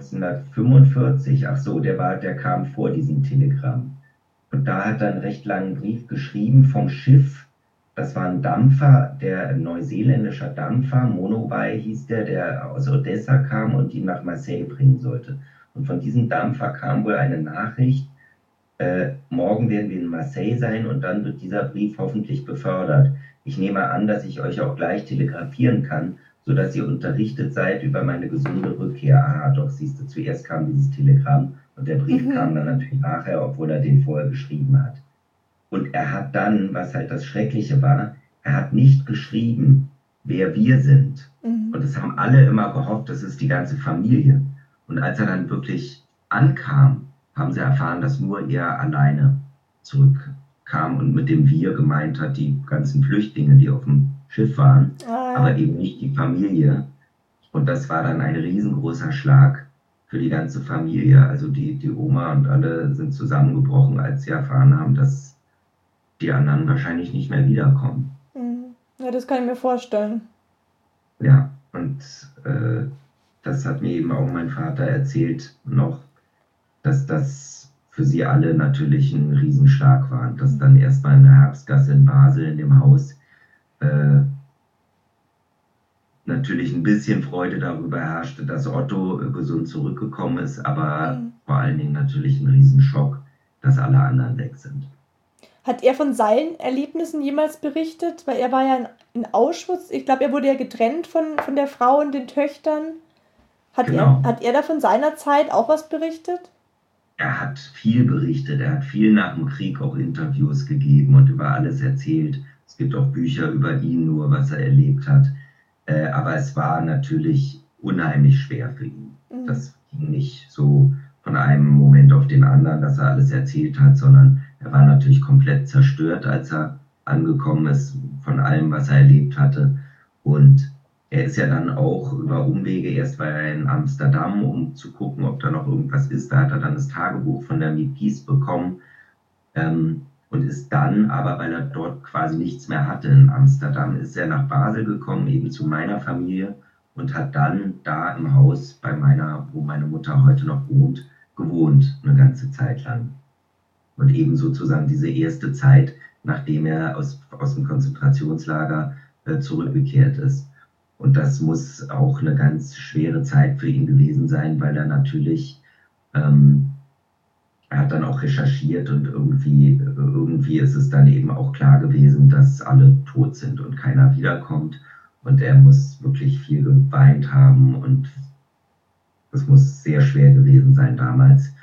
1945, ach so, der kam vor diesem Telegramm. Und da hat er einen recht langen Brief geschrieben vom Schiff. Das war ein Dampfer, ein neuseeländischer Dampfer, Monobay hieß der aus Odessa kam und ihn nach Marseille bringen sollte. Und von diesem Dampfer kam wohl eine Nachricht, morgen werden wir in Marseille sein und dann wird dieser Brief hoffentlich befördert. Ich nehme an, dass ich euch auch gleich telegrafieren kann, sodass ihr unterrichtet seid über meine gesunde Rückkehr. Ah, doch, siehst du, zuerst kam dieses Telegramm und der Brief kam dann natürlich nachher, obwohl er den vorher geschrieben hat. Und er hat dann, was halt das Schreckliche war, er hat nicht geschrieben, wer wir sind. Und das haben alle immer gehofft, das ist die ganze Familie. Und als er dann wirklich ankam, haben sie erfahren, dass nur er alleine zurückkam und mit dem Wir gemeint hat, die ganzen Flüchtlinge, die auf dem Schiff waren, aber eben nicht die Familie. Und das war dann ein riesengroßer Schlag für die ganze Familie. Also die Oma und alle sind zusammengebrochen, als sie erfahren haben, dass die anderen wahrscheinlich nicht mehr wiederkommen. Ja, das kann ich mir vorstellen. Ja, und das hat mir eben auch mein Vater erzählt noch, dass das für sie alle natürlich ein Riesenschlag war. Dass dann erstmal in der Herbstgasse in Basel in dem Haus natürlich ein bisschen Freude darüber herrschte, dass Otto gesund zurückgekommen ist, aber vor allen Dingen natürlich ein Riesenschock, dass alle anderen weg sind. Hat er von seinen Erlebnissen jemals berichtet? Weil er war ja in Auschwitz. Ich glaube, er wurde ja getrennt von der Frau und den Töchtern. Hat er da von seiner Zeit auch was berichtet? Er hat viel berichtet. Er hat viel nach dem Krieg auch Interviews gegeben und über alles erzählt. Es gibt auch Bücher über ihn, nur was er erlebt hat. Aber es war natürlich unheimlich schwer für ihn. Das ging nicht so von einem Moment auf den anderen, dass er alles erzählt hat, sondern er war natürlich komplett zerstört, als er angekommen ist von allem, was er erlebt hatte. Und er ist ja dann auch über Umwege, erst war er in Amsterdam, um zu gucken, ob da noch irgendwas ist. Da hat er dann das Tagebuch von der Miep bekommen und ist dann, aber weil er dort quasi nichts mehr hatte in Amsterdam, ist er nach Basel gekommen, eben zu meiner Familie und hat dann da im Haus wo meine Mutter heute noch wohnt, gewohnt, eine ganze Zeit lang. Und eben sozusagen diese erste Zeit, nachdem er aus dem Konzentrationslager zurückgekehrt ist. Und das muss auch eine ganz schwere Zeit für ihn gewesen sein, weil er natürlich, er hat dann auch recherchiert und irgendwie ist es dann eben auch klar gewesen, dass alle tot sind und keiner wiederkommt. Und er muss wirklich viel geweint haben und es muss sehr schwer gewesen sein damals.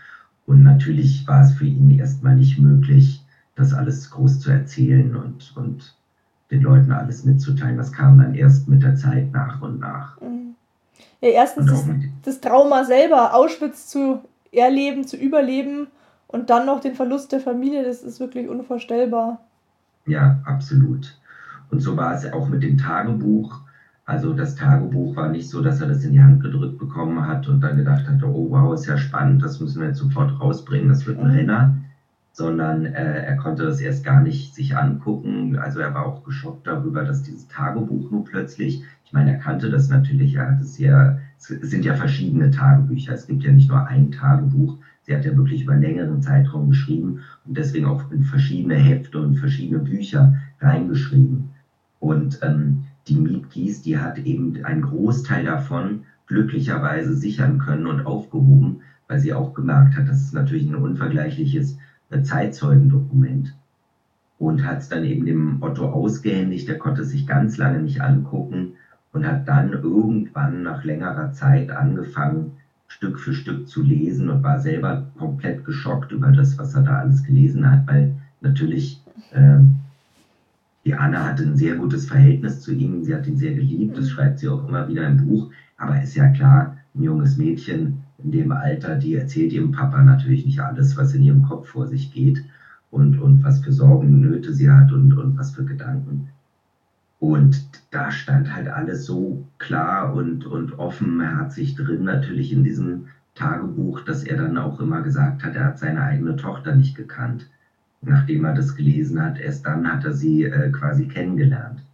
Und natürlich war es für ihn erstmal nicht möglich, das alles groß zu erzählen und den Leuten alles mitzuteilen. Das kam dann erst mit der Zeit nach und nach. Ja, erstens Und auch das Trauma selber, Auschwitz zu erleben, zu überleben und dann noch den Verlust der Familie, das ist wirklich unvorstellbar. Ja, absolut. Und so war es auch mit dem Tagebuch. Also das Tagebuch war nicht so, dass er das in die Hand gedrückt bekommen hat und dann gedacht hat, oh wow, ist ja spannend, das müssen wir jetzt sofort rausbringen, das wird ein Renner. Sondern er konnte das erst gar nicht sich angucken. Also er war auch geschockt darüber, dass dieses Tagebuch nur plötzlich, ich meine, er kannte das natürlich, es sind ja verschiedene Tagebücher, es gibt ja nicht nur ein Tagebuch, sie hat ja wirklich über einen längeren Zeitraum geschrieben und deswegen auch in verschiedene Hefte und verschiedene Bücher reingeschrieben. Und die Miep Gies, die hat eben einen Großteil davon glücklicherweise sichern können und aufgehoben, weil sie auch gemerkt hat, das ist natürlich ein unvergleichliches Zeitzeugendokument und hat es dann eben dem Otto ausgehändigt, der konnte es sich ganz lange nicht angucken und hat dann irgendwann nach längerer Zeit angefangen, Stück für Stück zu lesen und war selber komplett geschockt über das, was er da alles gelesen hat, weil natürlich die Anna hatte ein sehr gutes Verhältnis zu ihm, sie hat ihn sehr geliebt, das schreibt sie auch immer wieder im Buch, aber ist ja klar, ein junges Mädchen in dem Alter, die erzählt ihrem Papa natürlich nicht alles, was in ihrem Kopf vor sich geht und was für Sorgen und Nöte sie hat und was für Gedanken. Und da stand halt alles so klar und offenherzig drin, natürlich in diesem Tagebuch, dass er dann auch immer gesagt hat, er hat seine eigene Tochter nicht gekannt. Nachdem er das gelesen hat, erst dann hat er sie quasi kennengelernt.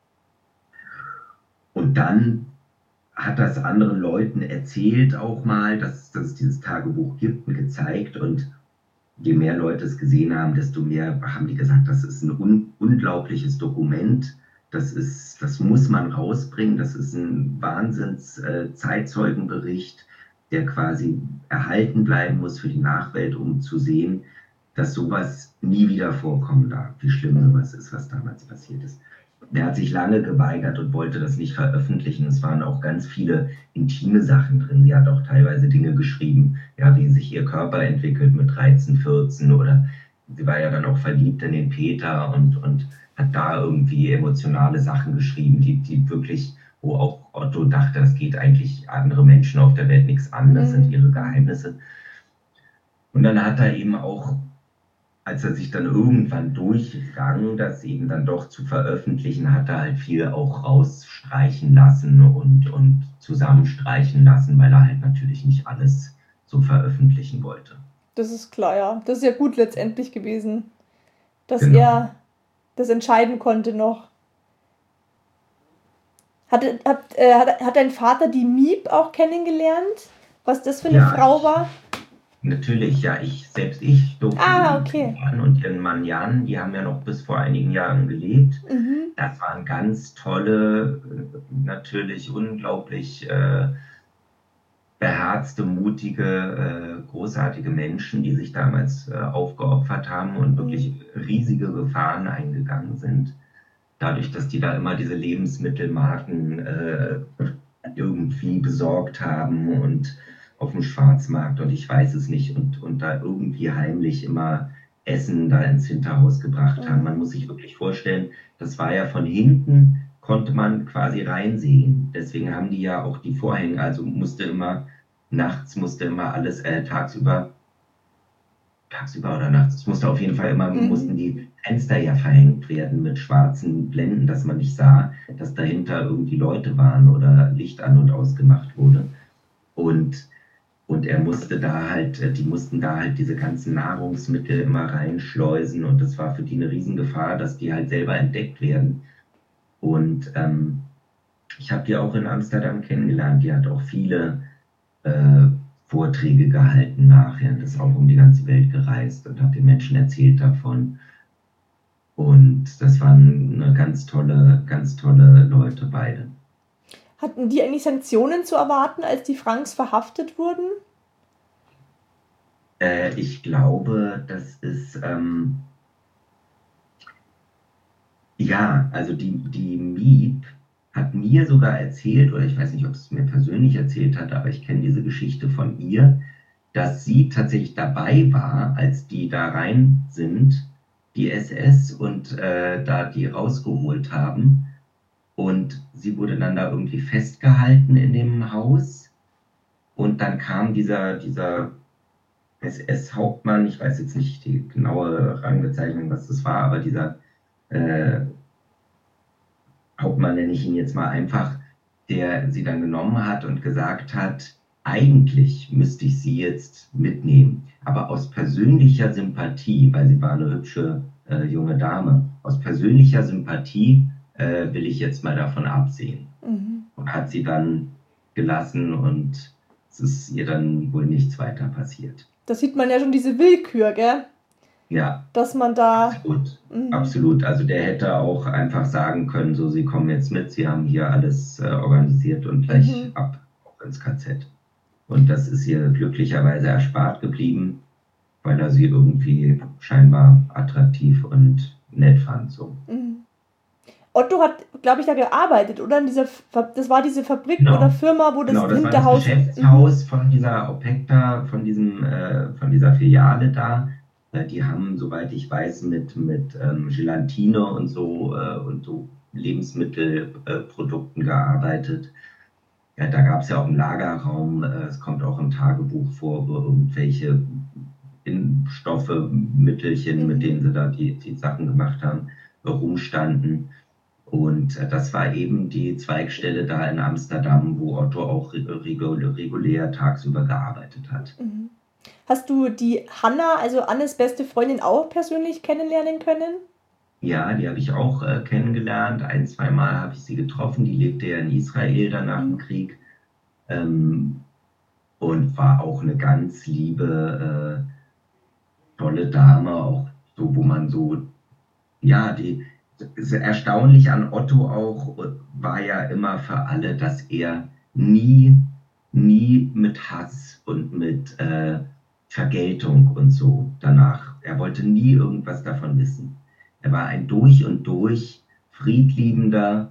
Und dann hat das anderen Leuten erzählt auch mal, dass es dieses Tagebuch gibt und gezeigt. Und je mehr Leute es gesehen haben, desto mehr haben die gesagt, das ist ein unglaubliches Dokument. Das muss man rausbringen. Das ist ein Wahnsinns-Zeitzeugenbericht, der quasi erhalten bleiben muss für die Nachwelt, um zu sehen, dass sowas nie wieder vorkommen darf, wie schlimm sowas ist, was damals passiert ist. Der hat sich lange geweigert und wollte das nicht veröffentlichen. Es waren auch ganz viele intime Sachen drin. Sie hat auch teilweise Dinge geschrieben, ja, wie sich ihr Körper entwickelt mit 13, 14 oder sie war ja dann auch verliebt in den Peter und hat da irgendwie emotionale Sachen geschrieben, die wirklich, wo auch Otto dachte, das geht eigentlich andere Menschen auf der Welt nichts an, das sind ihre Geheimnisse. Und dann hat er eben auch, als er sich dann irgendwann durchrang, das eben dann doch zu veröffentlichen, hat er halt viel auch rausstreichen lassen und zusammenstreichen lassen, weil er halt natürlich nicht alles so veröffentlichen wollte. Das ist klar, ja. Das ist ja gut letztendlich gewesen, dass Genau. er das entscheiden konnte noch. Hat dein Vater die Miep auch kennengelernt? Was das für eine Ja, Frau war? Natürlich, ja, selbst ich durfte Okay. kennenlernen und ihren Mann Jan, die haben ja noch bis vor einigen Jahren gelebt. Mhm. Das waren ganz tolle, natürlich unglaublich beherzte, mutige, großartige Menschen, die sich damals aufgeopfert haben und wirklich riesige Gefahren eingegangen sind. Dadurch, dass die da immer diese Lebensmittelmarken irgendwie besorgt haben und auf dem Schwarzmarkt und ich weiß es nicht und da irgendwie heimlich immer Essen da ins Hinterhaus gebracht haben. Man muss sich wirklich vorstellen, das war ja von hinten, konnte man quasi reinsehen. Deswegen haben die ja auch die Vorhänge, also nachts musste immer alles, tagsüber oder nachts, es musste auf jeden Fall immer, mussten die Fenster ja verhängt werden mit schwarzen Blenden, dass man nicht sah, dass dahinter irgendwie Leute waren oder Licht an- und ausgemacht wurde. Und er musste da halt, die mussten da halt diese ganzen Nahrungsmittel immer reinschleusen und das war für die eine Riesengefahr, dass die halt selber entdeckt werden. Und ich habe die auch in Amsterdam kennengelernt, die hat auch viele Vorträge gehalten nachher, und ist auch um die ganze Welt gereist und hat den Menschen erzählt davon. Und das waren ganz tolle Leute beide. Hatten die eigentlich Sanktionen zu erwarten, als die Franks verhaftet wurden? Ich glaube, das ist, ja, also die Miep hat mir sogar erzählt, oder ich weiß nicht, ob es mir persönlich erzählt hat, aber ich kenne diese Geschichte von ihr, dass sie tatsächlich dabei war, als die da rein sind, die SS, und da die rausgeholt haben. Und sie wurde dann da irgendwie festgehalten in dem Haus. Und dann kam dieser SS-Hauptmann, ich weiß jetzt nicht die genaue Rangbezeichnung, was das war, aber dieser Hauptmann, nenne ich ihn jetzt mal einfach, der sie dann genommen hat und gesagt hat, eigentlich müsste ich sie jetzt mitnehmen, aber aus persönlicher Sympathie, weil sie war eine hübsche junge Dame, aus persönlicher Sympathie will ich jetzt mal davon absehen. Und hat sie dann gelassen und es ist ihr dann wohl nichts weiter passiert. Da sieht man ja schon diese Willkür, gell? Ja. Dass man da... Absolut. Also der hätte auch einfach sagen können, so, Sie kommen jetzt mit, Sie haben hier alles organisiert und gleich ab ins KZ. Und das ist ihr glücklicherweise erspart geblieben, weil er sie irgendwie scheinbar attraktiv und nett fand. So. Otto hat, glaube ich, da gearbeitet, oder? Das war diese Fabrik oder Firma, wo das Hinterhaus... Genau, das war das Geschäftshaus von dieser Opekta, von dieser Filiale da. Die haben, soweit ich weiß, mit Gelatine und so Lebensmittelprodukten gearbeitet. Ja, da gab es ja auch einen Lagerraum, es kommt auch im Tagebuch vor, wo irgendwelche Stoffe, Mittelchen, mit denen sie da die Sachen gemacht haben, rumstanden. Und das war eben die Zweigstelle da in Amsterdam, wo Otto auch regulär tagsüber gearbeitet hat. Hast du die Hanna, also Annes beste Freundin, auch persönlich kennenlernen können? Ja, die habe ich auch kennengelernt. 1-2 Mal habe ich sie getroffen. Die lebte ja in Israel dann nach dem Krieg und war auch eine ganz liebe, tolle Dame, auch so, wo man so, ja, erstaunlich an Otto auch war ja immer für alle, dass er nie mit Hass und mit Vergeltung und so danach. Er wollte nie irgendwas davon wissen. Er war ein durch und durch friedliebender,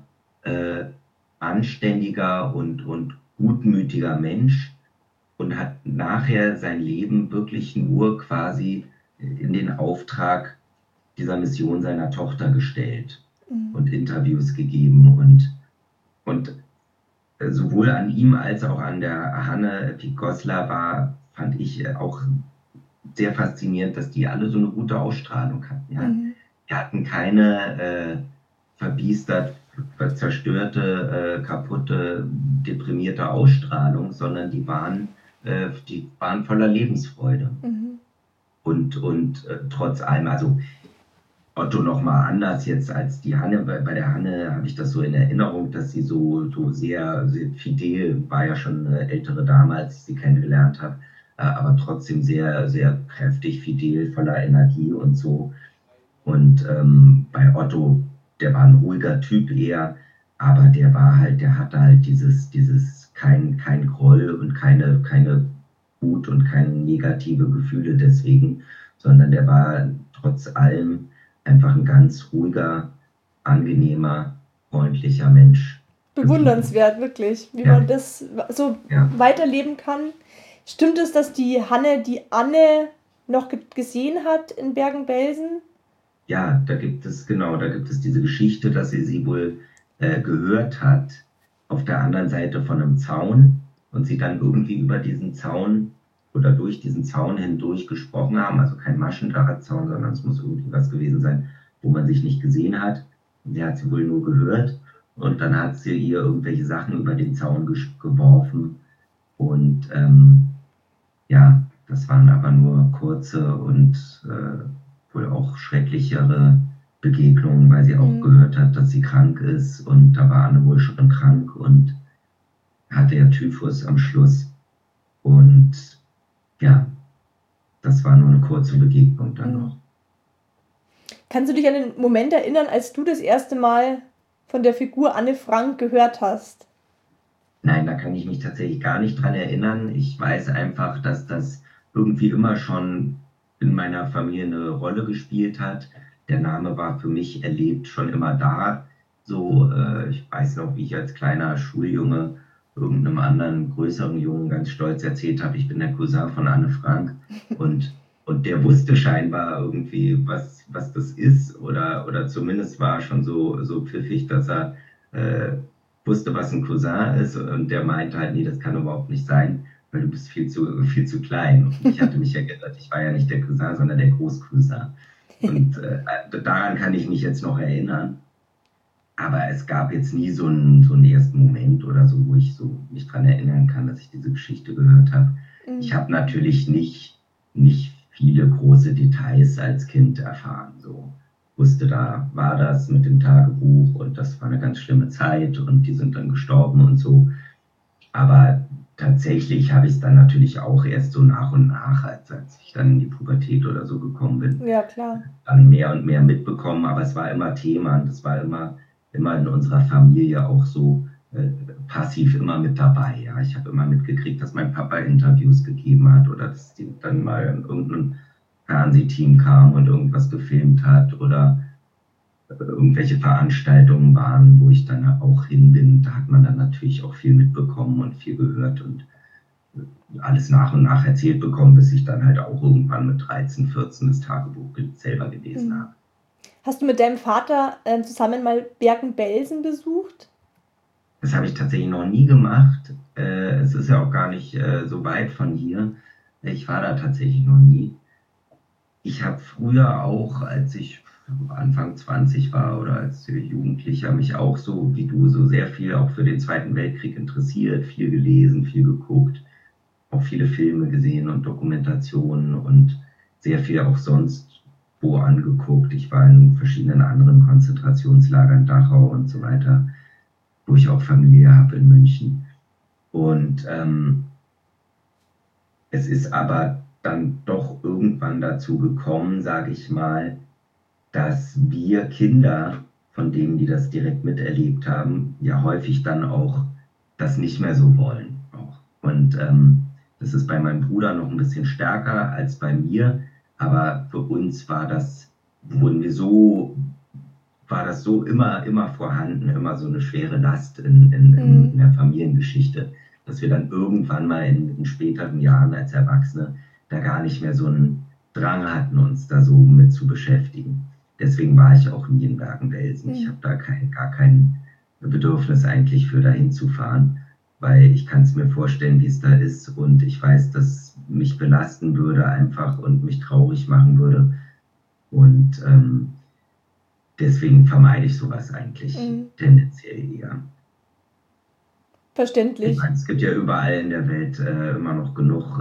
anständiger und gutmütiger Mensch und hat nachher sein Leben wirklich nur quasi in den Auftrag dieser Mission seiner Tochter gestellt und Interviews gegeben und sowohl an ihm als auch an der Hanne Pick-Goslar fand ich auch sehr faszinierend, dass die alle so eine gute Ausstrahlung hatten. Ja? Die hatten keine verbiestert, zerstörte, kaputte, deprimierte Ausstrahlung, sondern die waren voller Lebensfreude. Und trotz allem, also Otto noch mal anders jetzt als die Hanne. Bei der Hanne habe ich das so in Erinnerung, dass sie so sehr, sehr fidel war, ja schon eine ältere Dame, als ich sie kennengelernt habe, aber trotzdem sehr, sehr kräftig, fidel, voller Energie und so. Und bei Otto, der war ein ruhiger Typ eher, aber der hatte halt dieses kein Groll und keine Wut und keine negative Gefühle deswegen, sondern der war trotz allem einfach ein ganz ruhiger, angenehmer, freundlicher Mensch. Bewundernswert, wirklich, wie man das so weiterleben kann. Stimmt es, dass die Hanne die Anne noch gesehen hat in Bergen-Belsen? Ja, da gibt es diese Geschichte, dass sie wohl gehört hat auf der anderen Seite von einem Zaun und sie dann irgendwie über diesen Zaun oder durch diesen Zaun hindurch gesprochen haben, also kein Maschendrahtzaun, sondern es muss irgendwie was gewesen sein, wo man sich nicht gesehen hat. Und sie hat sie wohl nur gehört und dann hat sie ihr irgendwelche Sachen über den Zaun geworfen und das waren aber nur kurze und wohl auch schrecklichere Begegnungen, weil sie auch gehört hat, dass sie krank ist und da war Anne wohl schon krank und hatte ja Typhus am Schluss und ja, das war nur eine kurze Begegnung dann noch. Kannst du dich an den Moment erinnern, als du das erste Mal von der Figur Anne Frank gehört hast? Nein, da kann ich mich tatsächlich gar nicht dran erinnern. Ich weiß einfach, dass das irgendwie immer schon in meiner Familie eine Rolle gespielt hat. Der Name war für mich erlebt schon immer da. So, ich weiß noch, wie ich als kleiner Schuljunge irgendeinem anderen größeren Jungen ganz stolz erzählt habe, ich bin der Cousin von Anne Frank. Und der wusste scheinbar irgendwie, was das ist. Oder zumindest war er schon so pfiffig, dass er wusste, was ein Cousin ist. Und der meinte halt, nee, das kann überhaupt nicht sein, weil du bist viel zu klein. Und ich hatte mich ja gedacht, ich war ja nicht der Cousin, sondern der Großcousin. Und daran kann ich mich jetzt noch erinnern. Aber es gab jetzt nie so einen ersten Moment oder so, wo ich so mich dran erinnern kann, dass ich diese Geschichte gehört habe. Ich habe natürlich nicht viele große Details als Kind erfahren. So wusste, da war das mit dem Tagebuch und das war eine ganz schlimme Zeit und die sind dann gestorben und so. Aber tatsächlich habe ich es dann natürlich auch erst so nach und nach, als ich dann in die Pubertät oder so gekommen bin, Ja, klar. dann mehr und mehr mitbekommen. Aber es war immer Thema und das war immer in unserer Familie auch so passiv immer mit dabei. Ja. Ich habe immer mitgekriegt, dass mein Papa Interviews gegeben hat oder dass die dann mal in irgendein Fernsehteam kam und irgendwas gefilmt hat oder irgendwelche Veranstaltungen waren, wo ich dann auch hin bin. Da hat man dann natürlich auch viel mitbekommen und viel gehört und alles nach und nach erzählt bekommen, bis ich dann halt auch irgendwann mit 13, 14 das Tagebuch selber gelesen habe. Hast du mit deinem Vater zusammen mal Bergen-Belsen besucht? Das habe ich tatsächlich noch nie gemacht. Es ist ja auch gar nicht so weit von hier. Ich war da tatsächlich noch nie. Ich habe früher auch, als ich Anfang 20 war oder als Jugendlicher, mich auch so wie du so sehr viel auch für den Zweiten Weltkrieg interessiert, viel gelesen, viel geguckt, auch viele Filme gesehen und Dokumentationen und sehr viel auch sonst wo angeguckt. Ich war in verschiedenen anderen Konzentrationslagern, Dachau und so weiter, wo ich auch Familie habe in München. Und es ist aber dann doch irgendwann dazu gekommen, sage ich mal, dass wir Kinder, von denen, die das direkt miterlebt haben, ja häufig dann auch das nicht mehr so wollen. Auch. Und das ist bei meinem Bruder noch ein bisschen stärker als bei mir, aber für uns war das so immer vorhanden, immer so eine schwere Last in der Familiengeschichte, dass wir dann irgendwann mal in späteren Jahren als Erwachsene da gar nicht mehr so einen Drang hatten, uns da so mit zu beschäftigen. Deswegen war ich auch nie in Bergen-Belsen. Ich habe da gar kein Bedürfnis eigentlich für dahin zu fahren, weil ich kann es mir vorstellen, wie es da ist und ich weiß, dass mich belasten würde einfach und mich traurig machen würde und deswegen vermeide ich sowas eigentlich tendenziell eher. Verständlich. Ich meine, es gibt ja überall in der Welt immer noch genug,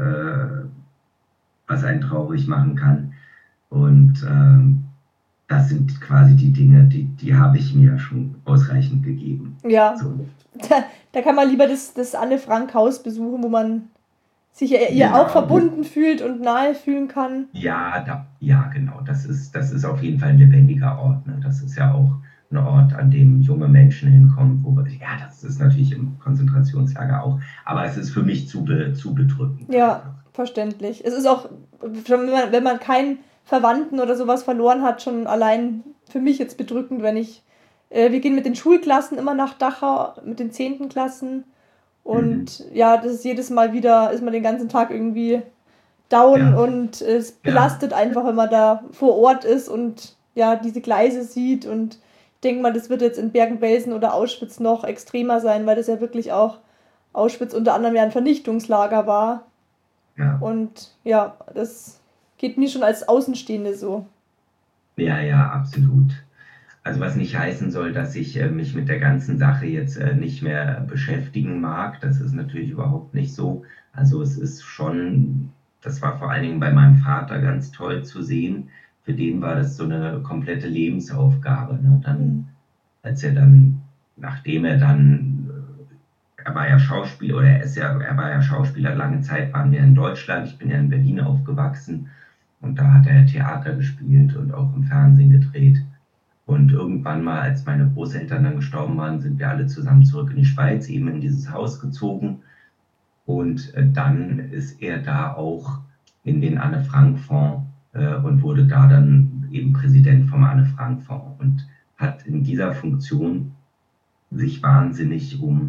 was einen traurig machen kann und das sind quasi die Dinge, die habe ich mir schon ausreichend gegeben. Ja, so. Da kann man lieber das Anne-Frank-Haus besuchen, wo man sich ihr auch verbunden fühlt und nahe fühlen kann. Ja, genau. Das ist auf jeden Fall ein lebendiger Ort. Ne? Das ist ja auch ein Ort, an dem junge Menschen hinkommen. Das ist natürlich im Konzentrationslager auch. Aber es ist für mich zu bedrückend. Ja, verständlich. Es ist auch, wenn man keinen Verwandten oder sowas verloren hat, schon allein für mich jetzt bedrückend, wenn wir gehen mit den Schulklassen immer nach Dachau, mit den 10. Klassen und das ist jedes Mal wieder, ist man den ganzen Tag irgendwie down und es belastet einfach, wenn man da vor Ort ist und diese Gleise sieht und ich denke mal, das wird jetzt in Bergen-Belsen oder Auschwitz noch extremer sein, weil das ja wirklich auch Auschwitz unter anderem ein Vernichtungslager war. Ja. Und das geht mir schon als Außenstehende so. Ja, absolut. Also was nicht heißen soll, dass ich mich mit der ganzen Sache jetzt nicht mehr beschäftigen mag. Das ist natürlich überhaupt nicht so. Also es ist schon, das war vor allen Dingen bei meinem Vater ganz toll zu sehen. Für den war das so eine komplette Lebensaufgabe. Ne? Dann, nachdem er war ja Schauspieler, oder er war ja Schauspieler, lange Zeit waren wir in Deutschland. Ich bin ja in Berlin aufgewachsen und da hat er Theater gespielt und auch im Fernsehen gedreht. Und irgendwann mal, als meine Großeltern dann gestorben waren, sind wir alle zusammen zurück in die Schweiz, eben in dieses Haus gezogen. Und dann ist er da auch in den Anne-Frank-Fonds und wurde da dann eben Präsident vom Anne-Frank-Fonds und hat in dieser Funktion sich wahnsinnig um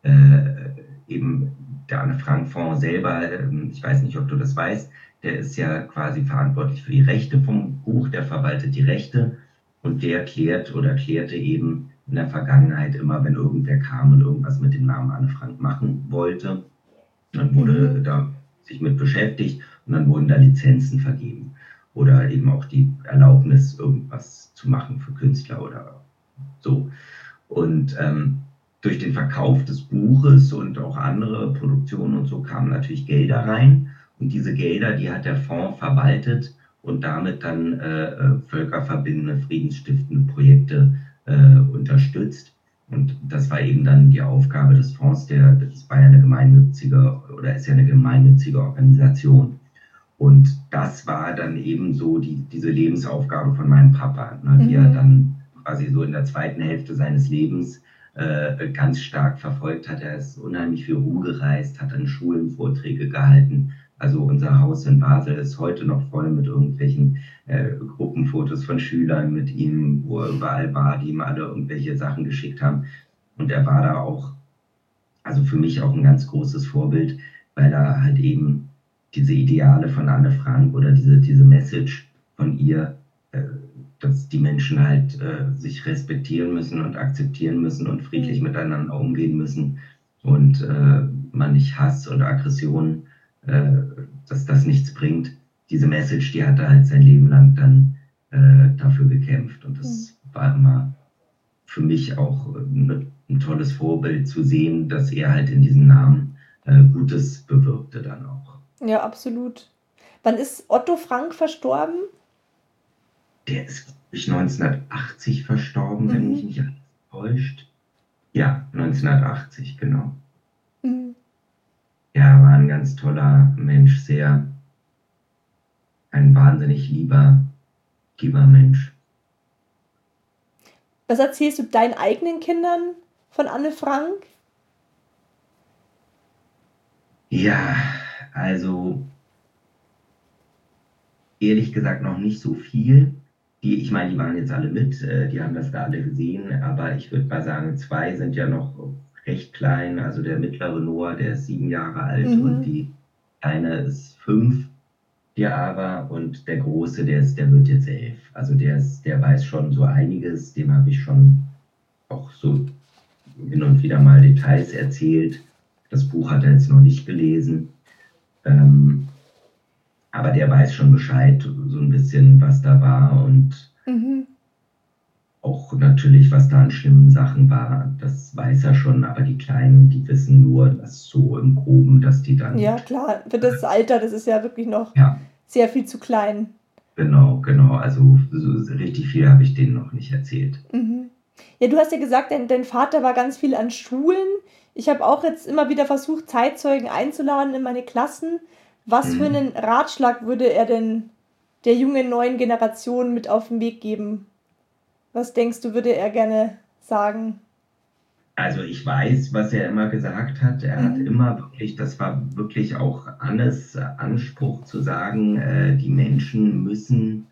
eben der Anne Frank Fonds selber, ich weiß nicht, ob du das weißt, der ist ja quasi verantwortlich für die Rechte vom Buch, der verwaltet die Rechte und der klärte eben in der Vergangenheit immer, wenn irgendwer kam und irgendwas mit dem Namen Anne Frank machen wollte, dann wurde da sich mit beschäftigt und dann wurden da Lizenzen vergeben oder eben auch die Erlaubnis, irgendwas zu machen für Künstler oder so. Und durch den Verkauf des Buches und auch andere Produktionen und so kamen natürlich Gelder rein. Und diese Gelder, die hat der Fonds verwaltet und damit dann völkerverbindende, friedensstiftende Projekte unterstützt. Und das war eben dann die Aufgabe des Fonds, das war ja eine gemeinnützige oder ist ja eine gemeinnützige Organisation. Und das war dann eben so diese Lebensaufgabe von meinem Papa, ne, die er dann quasi so in der zweiten Hälfte seines Lebens ganz stark verfolgt hat. Er ist unheimlich viel rumgereist, hat an Schulen Vorträge gehalten. Also unser Haus in Basel ist heute noch voll mit irgendwelchen Gruppenfotos von Schülern mit ihm, wo er überall war, die ihm alle irgendwelche Sachen geschickt haben. Und er war da auch, also für mich auch ein ganz großes Vorbild, weil er halt eben diese Ideale von Anne Frank oder diese Message von ihr, dass die Menschen halt sich respektieren müssen und akzeptieren müssen und friedlich miteinander umgehen müssen und man nicht Hass und Aggression, dass das nichts bringt. Diese Message, die hat er halt sein Leben lang dann dafür gekämpft und das war immer für mich auch ein tolles Vorbild zu sehen, dass er halt in diesem Namen Gutes bewirkte dann auch. Ja, absolut. Wann ist Otto Frank verstorben? Der ist 1980 verstorben, wenn mich nicht alles täuscht. Ja, 1980, genau. Ja, war ein ganz toller Mensch, ein wahnsinnig lieber Mensch. Was erzählst du deinen eigenen Kindern von Anne Frank? Ja, also ehrlich gesagt noch nicht so viel. Ich meine, die waren jetzt alle mit, die haben das da alle gesehen, aber ich würde mal sagen, 2 sind ja noch recht klein. Also der mittlere Noah, der ist 7 Jahre alt und die kleine ist 5, die Ava, und der Große, der wird jetzt 11. Also der weiß schon so einiges, dem habe ich schon auch so hin und wieder mal Details erzählt. Das Buch hat er jetzt noch nicht gelesen. Aber der weiß schon Bescheid, so ein bisschen, was da war und auch natürlich, was da an schlimmen Sachen war. Das weiß er schon, aber die Kleinen, die wissen nur, dass so im Groben, dass die dann... Ja, klar, für das Alter, das ist ja wirklich noch sehr viel zu klein. Genau. Also so richtig viel habe ich denen noch nicht erzählt. Ja, du hast ja gesagt, dein Vater war ganz viel an Schulen. Ich habe auch jetzt immer wieder versucht, Zeitzeugen einzuladen in meine Klassen. Was für einen Ratschlag würde er denn der jungen neuen Generation mit auf den Weg geben? Was denkst du, würde er gerne sagen? Also ich weiß, was er immer gesagt hat. Er hat immer wirklich, das war wirklich auch Annes Anspruch zu sagen, die Menschen müssen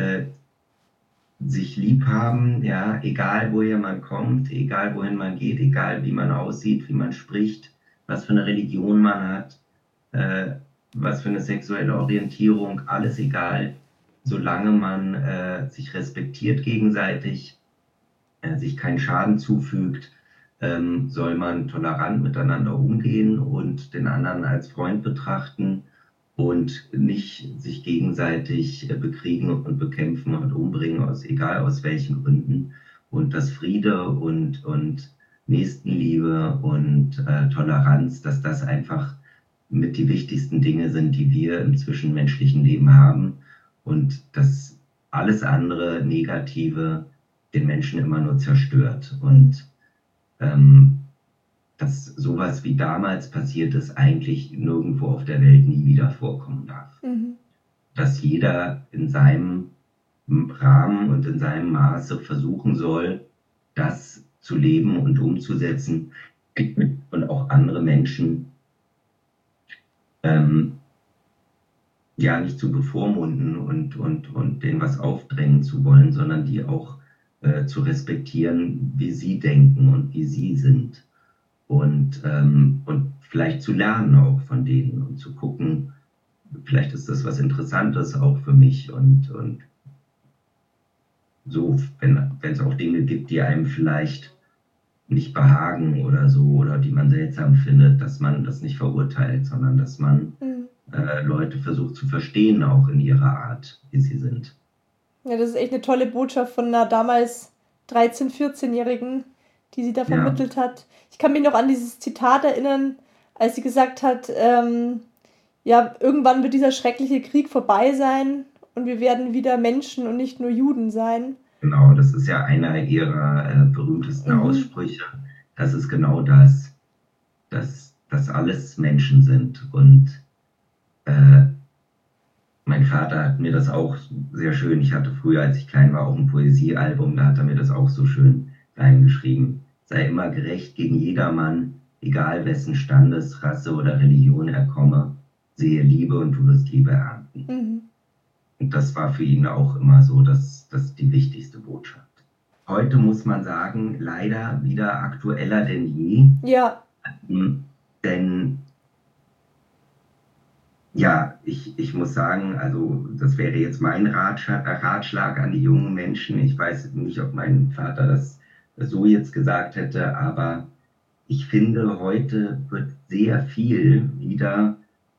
sich lieb haben, ja, egal woher man kommt, egal wohin man geht, egal wie man aussieht, wie man spricht, was für eine Religion man hat, was für eine sexuelle Orientierung, alles egal, solange man sich respektiert gegenseitig, sich keinen Schaden zufügt, soll man tolerant miteinander umgehen und den anderen als Freund betrachten und nicht sich gegenseitig bekriegen und bekämpfen und umbringen, egal aus welchen Gründen. Und dass Friede und Nächstenliebe und Toleranz, dass das einfach mit die wichtigsten Dinge sind, die wir im zwischenmenschlichen Leben haben und dass alles andere Negative den Menschen immer nur zerstört und dass sowas wie damals passiert ist, eigentlich nirgendwo auf der Welt nie wieder vorkommen darf. Dass jeder in seinem Rahmen und in seinem Maße versuchen soll, das zu leben und umzusetzen und auch andere Menschen nicht zu bevormunden und denen was aufdrängen zu wollen, sondern die auch zu respektieren, wie sie denken und wie sie sind. und vielleicht zu lernen auch von denen und zu gucken, vielleicht ist das was Interessantes auch für mich und so, wenn es auch Dinge gibt, die einem vielleicht nicht behagen oder so oder die man seltsam findet, dass man das nicht verurteilt, sondern dass man Leute versucht zu verstehen, auch in ihrer Art, wie sie sind. Ja, das ist echt eine tolle Botschaft von einer damals 13-, 14-Jährigen, die sie da vermittelt hat. Ich kann mich noch an dieses Zitat erinnern, als sie gesagt hat, ja, irgendwann wird dieser schreckliche Krieg vorbei sein und wir werden wieder Menschen und nicht nur Juden sein. Genau, das ist ja einer ihrer berühmtesten Aussprüche. Das ist genau das, dass alles Menschen sind. Und mein Vater hat mir das auch sehr schön, ich hatte früher, als ich klein war, auch ein Poesiealbum, da hat er mir das auch so schön reingeschrieben. Sei immer gerecht gegen jedermann, egal wessen Standes, Rasse oder Religion er komme, sehe Liebe und du wirst Liebe ernten. Und das war für ihn auch immer so, das die wichtigste Botschaft. Heute muss man sagen, leider wieder aktueller denn je. Ja. Denn ja, ich muss sagen, also das wäre jetzt mein Ratschlag an die jungen Menschen. Ich weiß nicht, ob mein Vater das so jetzt gesagt hätte, aber ich finde, heute wird sehr viel wieder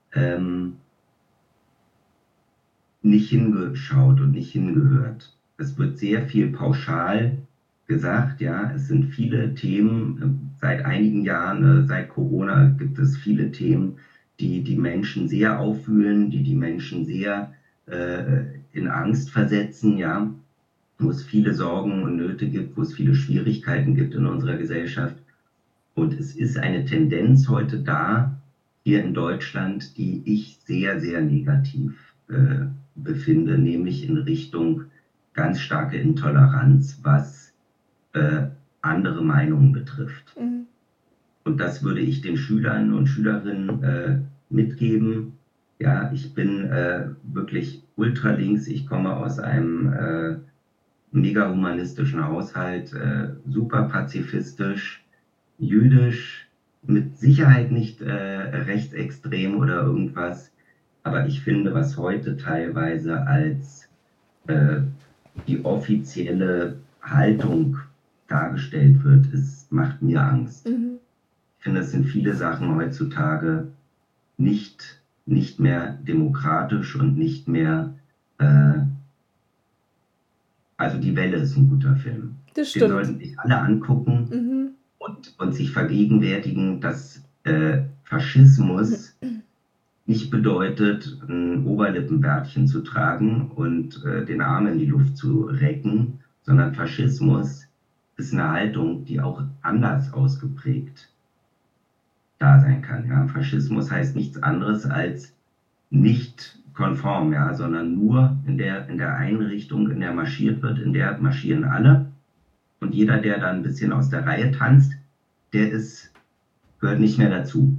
nicht hingeschaut und nicht hingehört. Es wird sehr viel pauschal gesagt, ja. Es sind viele Themen, seit einigen Jahren, seit Corona gibt es viele Themen, die Menschen sehr aufwühlen, die Menschen sehr in Angst versetzen, ja. Wo es viele Sorgen und Nöte gibt, wo es viele Schwierigkeiten gibt in unserer Gesellschaft. Und es ist eine Tendenz heute da, hier in Deutschland, die ich sehr, sehr negativ befinde, nämlich in Richtung ganz starke Intoleranz, was andere Meinungen betrifft. Und das würde ich den Schülern und Schülerinnen mitgeben. Ja, ich bin wirklich ultralinks, ich komme aus einem mega humanistischen Haushalt, super pazifistisch, jüdisch, mit Sicherheit nicht rechtsextrem oder irgendwas. Aber ich finde, was heute teilweise als die offizielle Haltung dargestellt wird, macht mir Angst. Ich finde, es sind viele Sachen heutzutage nicht mehr demokratisch und nicht mehr, also Die Welle ist ein guter Film. Das stimmt. Den sollten sich alle angucken und sich vergegenwärtigen, dass Faschismus nicht bedeutet, ein Oberlippenbärtchen zu tragen und den Arm in die Luft zu recken, sondern Faschismus ist eine Haltung, die auch anders ausgeprägt da sein kann. Ja? Faschismus heißt nichts anderes als nicht konform, ja, sondern nur in der einen Richtung, in der marschiert wird, in der marschieren alle. Und jeder, der da ein bisschen aus der Reihe tanzt, gehört nicht mehr dazu.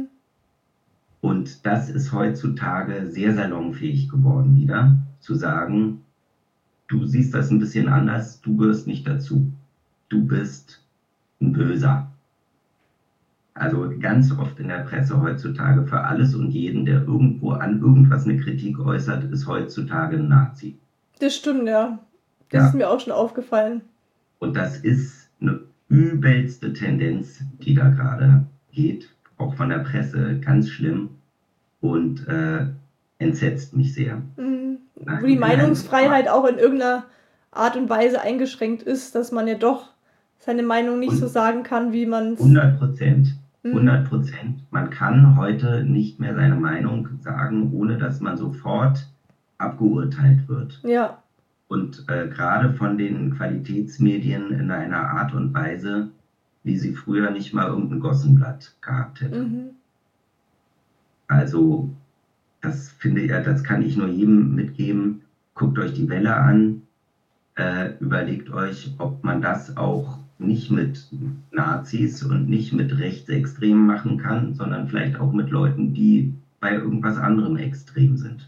Und das ist heutzutage sehr salonfähig geworden wieder, zu sagen, du siehst das ein bisschen anders, du gehörst nicht dazu. Du bist ein Böser. Also ganz oft in der Presse heutzutage für alles und jeden, der irgendwo an irgendwas eine Kritik äußert, ist heutzutage ein Nazi. Das stimmt, ja. Das ist mir auch schon aufgefallen. Und das ist eine übelste Tendenz, die da gerade geht, auch von der Presse, ganz schlimm und entsetzt mich sehr. Wo die Meinungsfreiheit auch in irgendeiner Art und Weise eingeschränkt ist, dass man ja doch seine Meinung nicht so sagen kann, wie man es... 100%. 100%. Man kann heute nicht mehr seine Meinung sagen, ohne dass man sofort abgeurteilt wird. Ja. Und gerade von den Qualitätsmedien in einer Art und Weise, wie sie früher nicht mal irgendein Gossenblatt gehabt hätten. Also, das finde ich, das kann ich nur jedem mitgeben. Guckt euch Die Welle an, überlegt euch, ob man das auch nicht mit Nazis und nicht mit Rechtsextremen machen kann, sondern vielleicht auch mit Leuten, die bei irgendwas anderem extrem sind.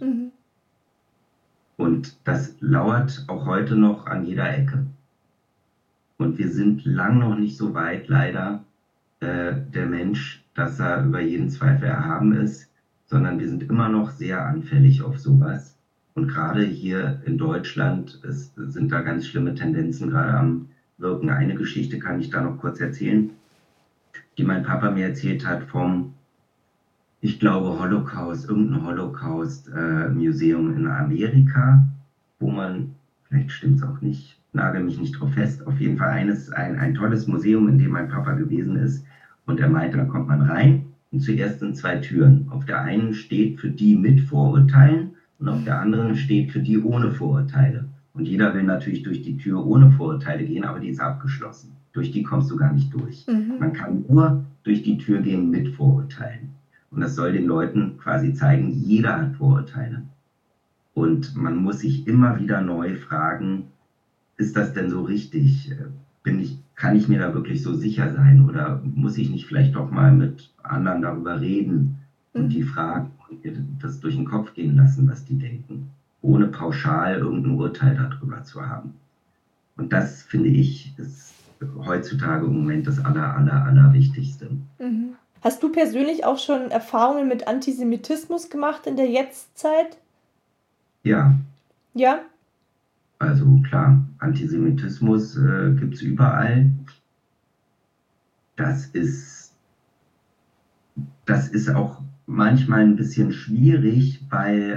Und das lauert auch heute noch an jeder Ecke. Und wir sind lang noch nicht so weit, leider, der Mensch, dass er über jeden Zweifel erhaben ist, sondern wir sind immer noch sehr anfällig auf sowas. Und gerade hier in Deutschland sind da ganz schlimme Tendenzen gerade am Wirken. Eine Geschichte kann ich da noch kurz erzählen, die mein Papa mir erzählt hat vom, ich glaube, irgendein Holocaust-Museum in Amerika, wo man, vielleicht stimmt es auch nicht, nagel mich nicht drauf fest, auf jeden Fall ein tolles Museum, in dem mein Papa gewesen ist. Und er meinte, da kommt man rein und zuerst sind 2 Türen. Auf der einen steht für die mit Vorurteilen und auf der anderen steht für die ohne Vorurteile. Und jeder will natürlich durch die Tür ohne Vorurteile gehen, aber die ist abgeschlossen. Durch die kommst du gar nicht durch. Man kann nur durch die Tür gehen mit Vorurteilen. Und das soll den Leuten quasi zeigen, jeder hat Vorurteile. Und man muss sich immer wieder neu fragen, ist das denn so richtig? Kann ich mir da wirklich so sicher sein? Oder muss ich nicht vielleicht doch mal mit anderen darüber reden und die fragen und mir das durch den Kopf gehen lassen, was die denken, ohne pauschal irgendein Urteil darüber zu haben? Und das, finde ich, ist heutzutage im Moment das Allerwichtigste. Hast du persönlich auch schon Erfahrungen mit Antisemitismus gemacht in der Jetztzeit? Ja. Ja? Also klar, Antisemitismus gibt es überall. Das ist auch manchmal ein bisschen schwierig, weil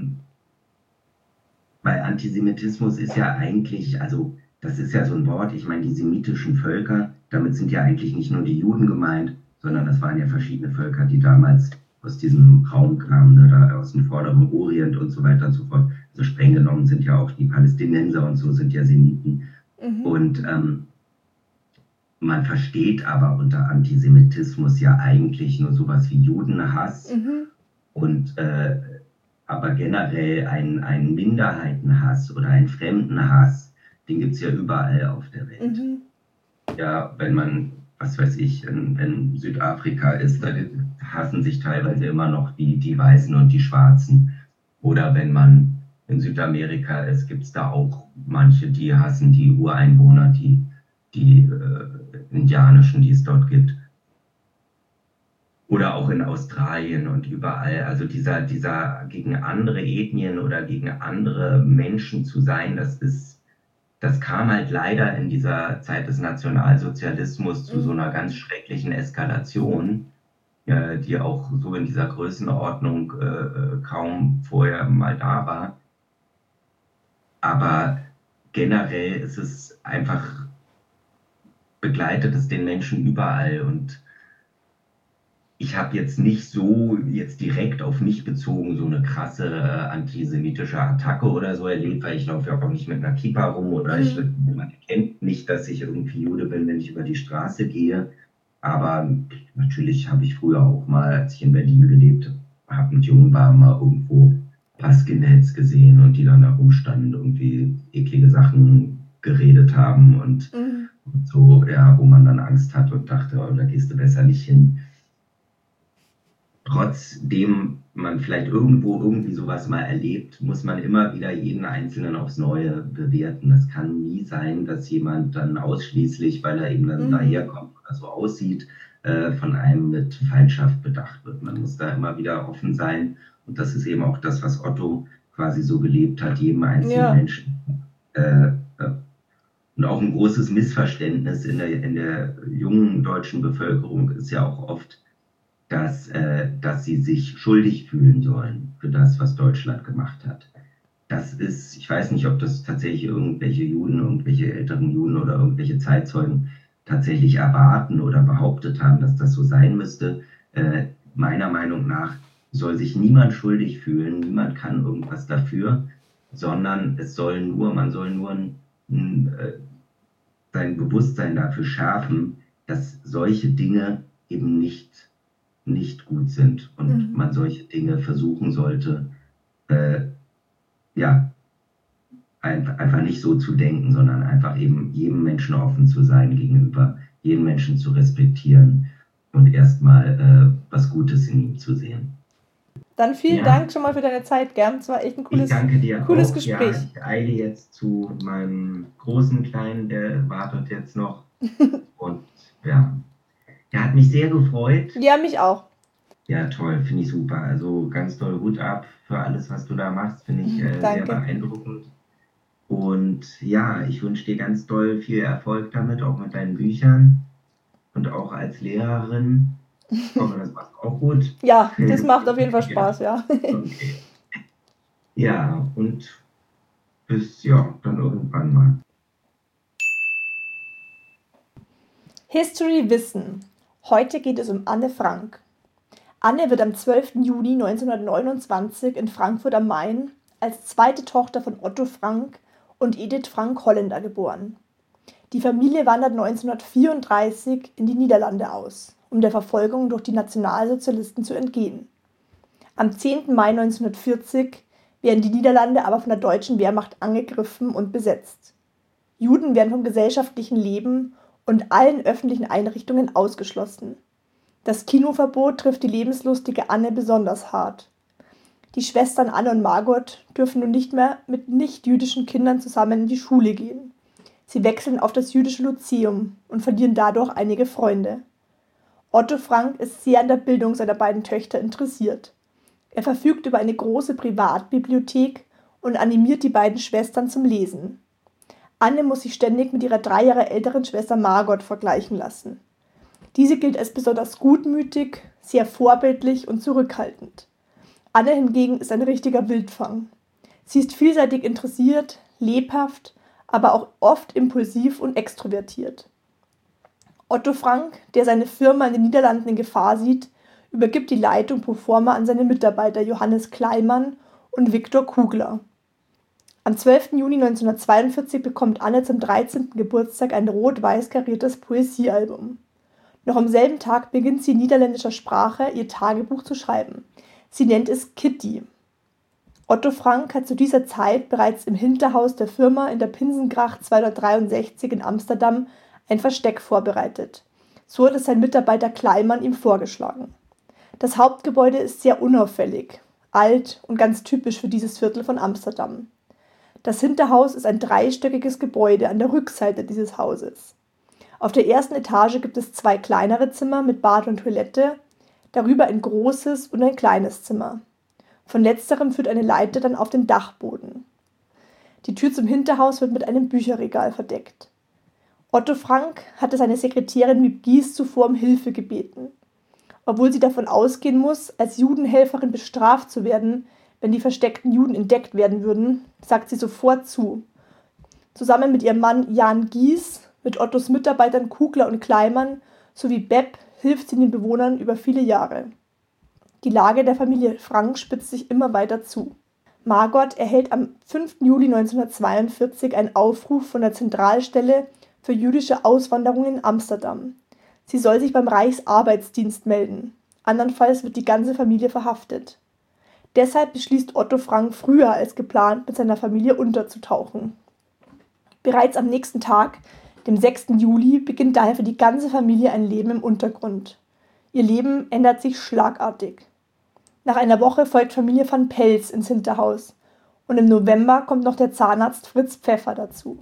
Antisemitismus ist ja eigentlich, also das ist ja so ein Wort, ich meine die semitischen Völker, damit sind ja eigentlich nicht nur die Juden gemeint, sondern das waren ja verschiedene Völker, die damals aus diesem Raum kamen, ne, da aus dem Vorderen Orient und so weiter und so fort. Also streng genommen sind ja auch die Palästinenser und so sind ja Semiten. Und man versteht aber unter Antisemitismus ja eigentlich nur sowas wie Judenhass und aber generell ein Minderheitenhass oder ein Fremdenhass, den gibt es ja überall auf der Welt. Ja, wenn man, was weiß ich, in Südafrika ist, da hassen sich teilweise immer noch die Weißen und die Schwarzen. Oder wenn man in Südamerika ist, gibt es da auch manche, die hassen die Ureinwohner, die Indianischen, die es dort gibt. Oder auch in Australien und überall. Also dieser gegen andere Ethnien oder gegen andere Menschen zu sein, das kam halt leider in dieser Zeit des Nationalsozialismus zu so einer ganz schrecklichen Eskalation, die auch so in dieser Größenordnung kaum vorher mal da war. Aber generell ist es einfach, begleitet es den Menschen überall. Und ich habe jetzt nicht so jetzt direkt auf mich bezogen so eine krasse antisemitische Attacke oder so erlebt, weil ich laufe ja auch nicht mit einer Kippa rum oder man erkennt nicht, dass ich irgendwie Jude bin, wenn ich über die Straße gehe. Aber natürlich habe ich früher auch mal, als ich in Berlin gelebt habe, mit jungen war, mal irgendwo Skinheads gesehen und die dann da rumstanden, irgendwie eklige Sachen geredet haben und so, ja, wo man dann Angst hat und dachte, oh, da gehst du besser nicht hin. Trotzdem man vielleicht irgendwie sowas mal erlebt, muss man immer wieder jeden Einzelnen aufs Neue bewerten. Das kann nie sein, dass jemand dann ausschließlich, weil er eben dann daherkommt oder so aussieht, von einem mit Feindschaft bedacht wird. Man muss da immer wieder offen sein. Und das ist eben auch das, was Otto quasi so gelebt hat, jedem einzelnen Menschen. Und auch ein großes Missverständnis in der jungen deutschen Bevölkerung ist ja auch oft, dass sie sich schuldig fühlen sollen für das, was Deutschland gemacht hat. Das ist, ich weiß nicht, ob das tatsächlich irgendwelche Juden, irgendwelche älteren Juden oder irgendwelche Zeitzeugen tatsächlich erwarten oder behauptet haben, dass das so sein müsste. Meiner Meinung nach soll sich niemand schuldig fühlen, niemand kann irgendwas dafür, sondern man soll nur sein Bewusstsein dafür schärfen, dass solche Dinge eben nicht gut sind und man solche Dinge versuchen sollte, einfach nicht so zu denken, sondern einfach eben jedem Menschen offen zu sein gegenüber, jeden Menschen zu respektieren und erstmal was Gutes in ihm zu sehen. Dann vielen Dank schon mal für deine Zeit, Gern. Es war echt ein cooles Gespräch. Ja, ich eile jetzt zu meinem großen Kleinen, der wartet jetzt noch. Und ja, Ja, hat mich sehr gefreut. Ja, mich auch. Ja, toll, finde ich super. Also ganz toll Hut ab für alles, was du da machst, finde ich sehr Danke. beeindruckend. Und ja, ich wünsche dir ganz doll viel Erfolg damit, auch mit deinen Büchern und auch als Lehrerin. Ich hoffe, das macht auch gut. Ja, das macht auf jeden Fall Spaß, ja. Okay. Ja, und bis ja, dann irgendwann mal. History Wissen. Heute geht es um Anne Frank. Anne wird am 12. Juni 1929 in Frankfurt am Main als zweite Tochter von Otto Frank und Edith Frank-Holländer geboren. Die Familie wandert 1934 in die Niederlande aus, um der Verfolgung durch die Nationalsozialisten zu entgehen. Am 10. Mai 1940 werden die Niederlande aber von der deutschen Wehrmacht angegriffen und besetzt. Juden werden vom gesellschaftlichen Leben und allen öffentlichen Einrichtungen ausgeschlossen. Das Kinoverbot trifft die lebenslustige Anne besonders hart. Die Schwestern Anne und Margot dürfen nun nicht mehr mit nicht-jüdischen Kindern zusammen in die Schule gehen. Sie wechseln auf das jüdische Lyzeum und verlieren dadurch einige Freunde. Otto Frank ist sehr an der Bildung seiner beiden Töchter interessiert. Er verfügt über eine große Privatbibliothek und animiert die beiden Schwestern zum Lesen. Anne muss sich ständig mit ihrer 3 Jahre älteren Schwester Margot vergleichen lassen. Diese gilt als besonders gutmütig, sehr vorbildlich und zurückhaltend. Anne hingegen ist ein richtiger Wildfang. Sie ist vielseitig interessiert, lebhaft, aber auch oft impulsiv und extrovertiert. Otto Frank, der seine Firma in den Niederlanden in Gefahr sieht, übergibt die Leitung pro forma an seine Mitarbeiter Johannes Kleimann und Viktor Kugler. Am 12. Juni 1942 bekommt Anne zum 13. Geburtstag ein rot-weiß kariertes Poesiealbum. Noch am selben Tag beginnt sie in niederländischer Sprache ihr Tagebuch zu schreiben. Sie nennt es Kitty. Otto Frank hat zu dieser Zeit bereits im Hinterhaus der Firma in der Pinsengracht 263 in Amsterdam ein Versteck vorbereitet. So hat es sein Mitarbeiter Kleimann ihm vorgeschlagen. Das Hauptgebäude ist sehr unauffällig, alt und ganz typisch für dieses Viertel von Amsterdam. Das Hinterhaus ist ein dreistöckiges Gebäude an der Rückseite dieses Hauses. Auf der ersten Etage gibt es 2 kleinere Zimmer mit Bad und Toilette, darüber ein großes und ein kleines Zimmer. Von letzterem führt eine Leiter dann auf den Dachboden. Die Tür zum Hinterhaus wird mit einem Bücherregal verdeckt. Otto Frank hatte seine Sekretärin Miep Gies zuvor um Hilfe gebeten. Obwohl sie davon ausgehen muss, als Judenhelferin bestraft zu werden, wenn die versteckten Juden entdeckt werden würden, sagt sie sofort zu. Zusammen mit ihrem Mann Jan Gies, mit Ottos Mitarbeitern Kugler und Kleimann sowie Bepp hilft sie den Bewohnern über viele Jahre. Die Lage der Familie Frank spitzt sich immer weiter zu. Margot erhält am 5. Juli 1942 einen Aufruf von der Zentralstelle für jüdische Auswanderung in Amsterdam. Sie soll sich beim Reichsarbeitsdienst melden. Andernfalls wird die ganze Familie verhaftet. Deshalb beschließt Otto Frank früher als geplant, mit seiner Familie unterzutauchen. Bereits am nächsten Tag, dem 6. Juli, beginnt daher für die ganze Familie ein Leben im Untergrund. Ihr Leben ändert sich schlagartig. Nach einer Woche folgt Familie van Pels ins Hinterhaus und im November kommt noch der Zahnarzt Fritz Pfeffer dazu.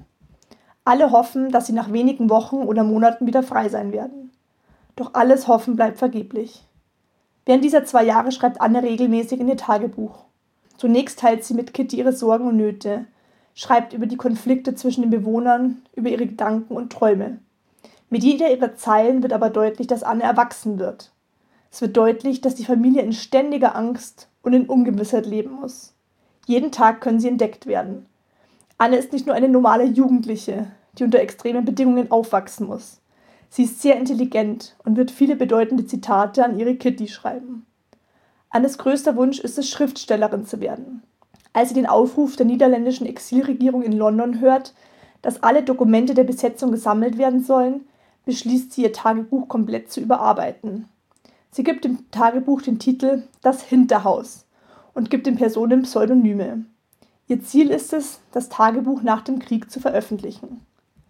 Alle hoffen, dass sie nach wenigen Wochen oder Monaten wieder frei sein werden. Doch alles Hoffen bleibt vergeblich. Während dieser 2 Jahre schreibt Anne regelmäßig in ihr Tagebuch. Zunächst teilt sie mit Kitty ihre Sorgen und Nöte, schreibt über die Konflikte zwischen den Bewohnern, über ihre Gedanken und Träume. Mit jeder ihrer Zeilen wird aber deutlich, dass Anne erwachsen wird. Es wird deutlich, dass die Familie in ständiger Angst und in Ungewissheit leben muss. Jeden Tag können sie entdeckt werden. Anne ist nicht nur eine normale Jugendliche, die unter extremen Bedingungen aufwachsen muss. Sie ist sehr intelligent und wird viele bedeutende Zitate an ihre Kitty schreiben. Annes größter Wunsch ist es, Schriftstellerin zu werden. Als sie den Aufruf der niederländischen Exilregierung in London hört, dass alle Dokumente der Besetzung gesammelt werden sollen, beschließt sie, ihr Tagebuch komplett zu überarbeiten. Sie gibt dem Tagebuch den Titel »Das Hinterhaus« und gibt den Personen Pseudonyme. Ihr Ziel ist es, das Tagebuch nach dem Krieg zu veröffentlichen.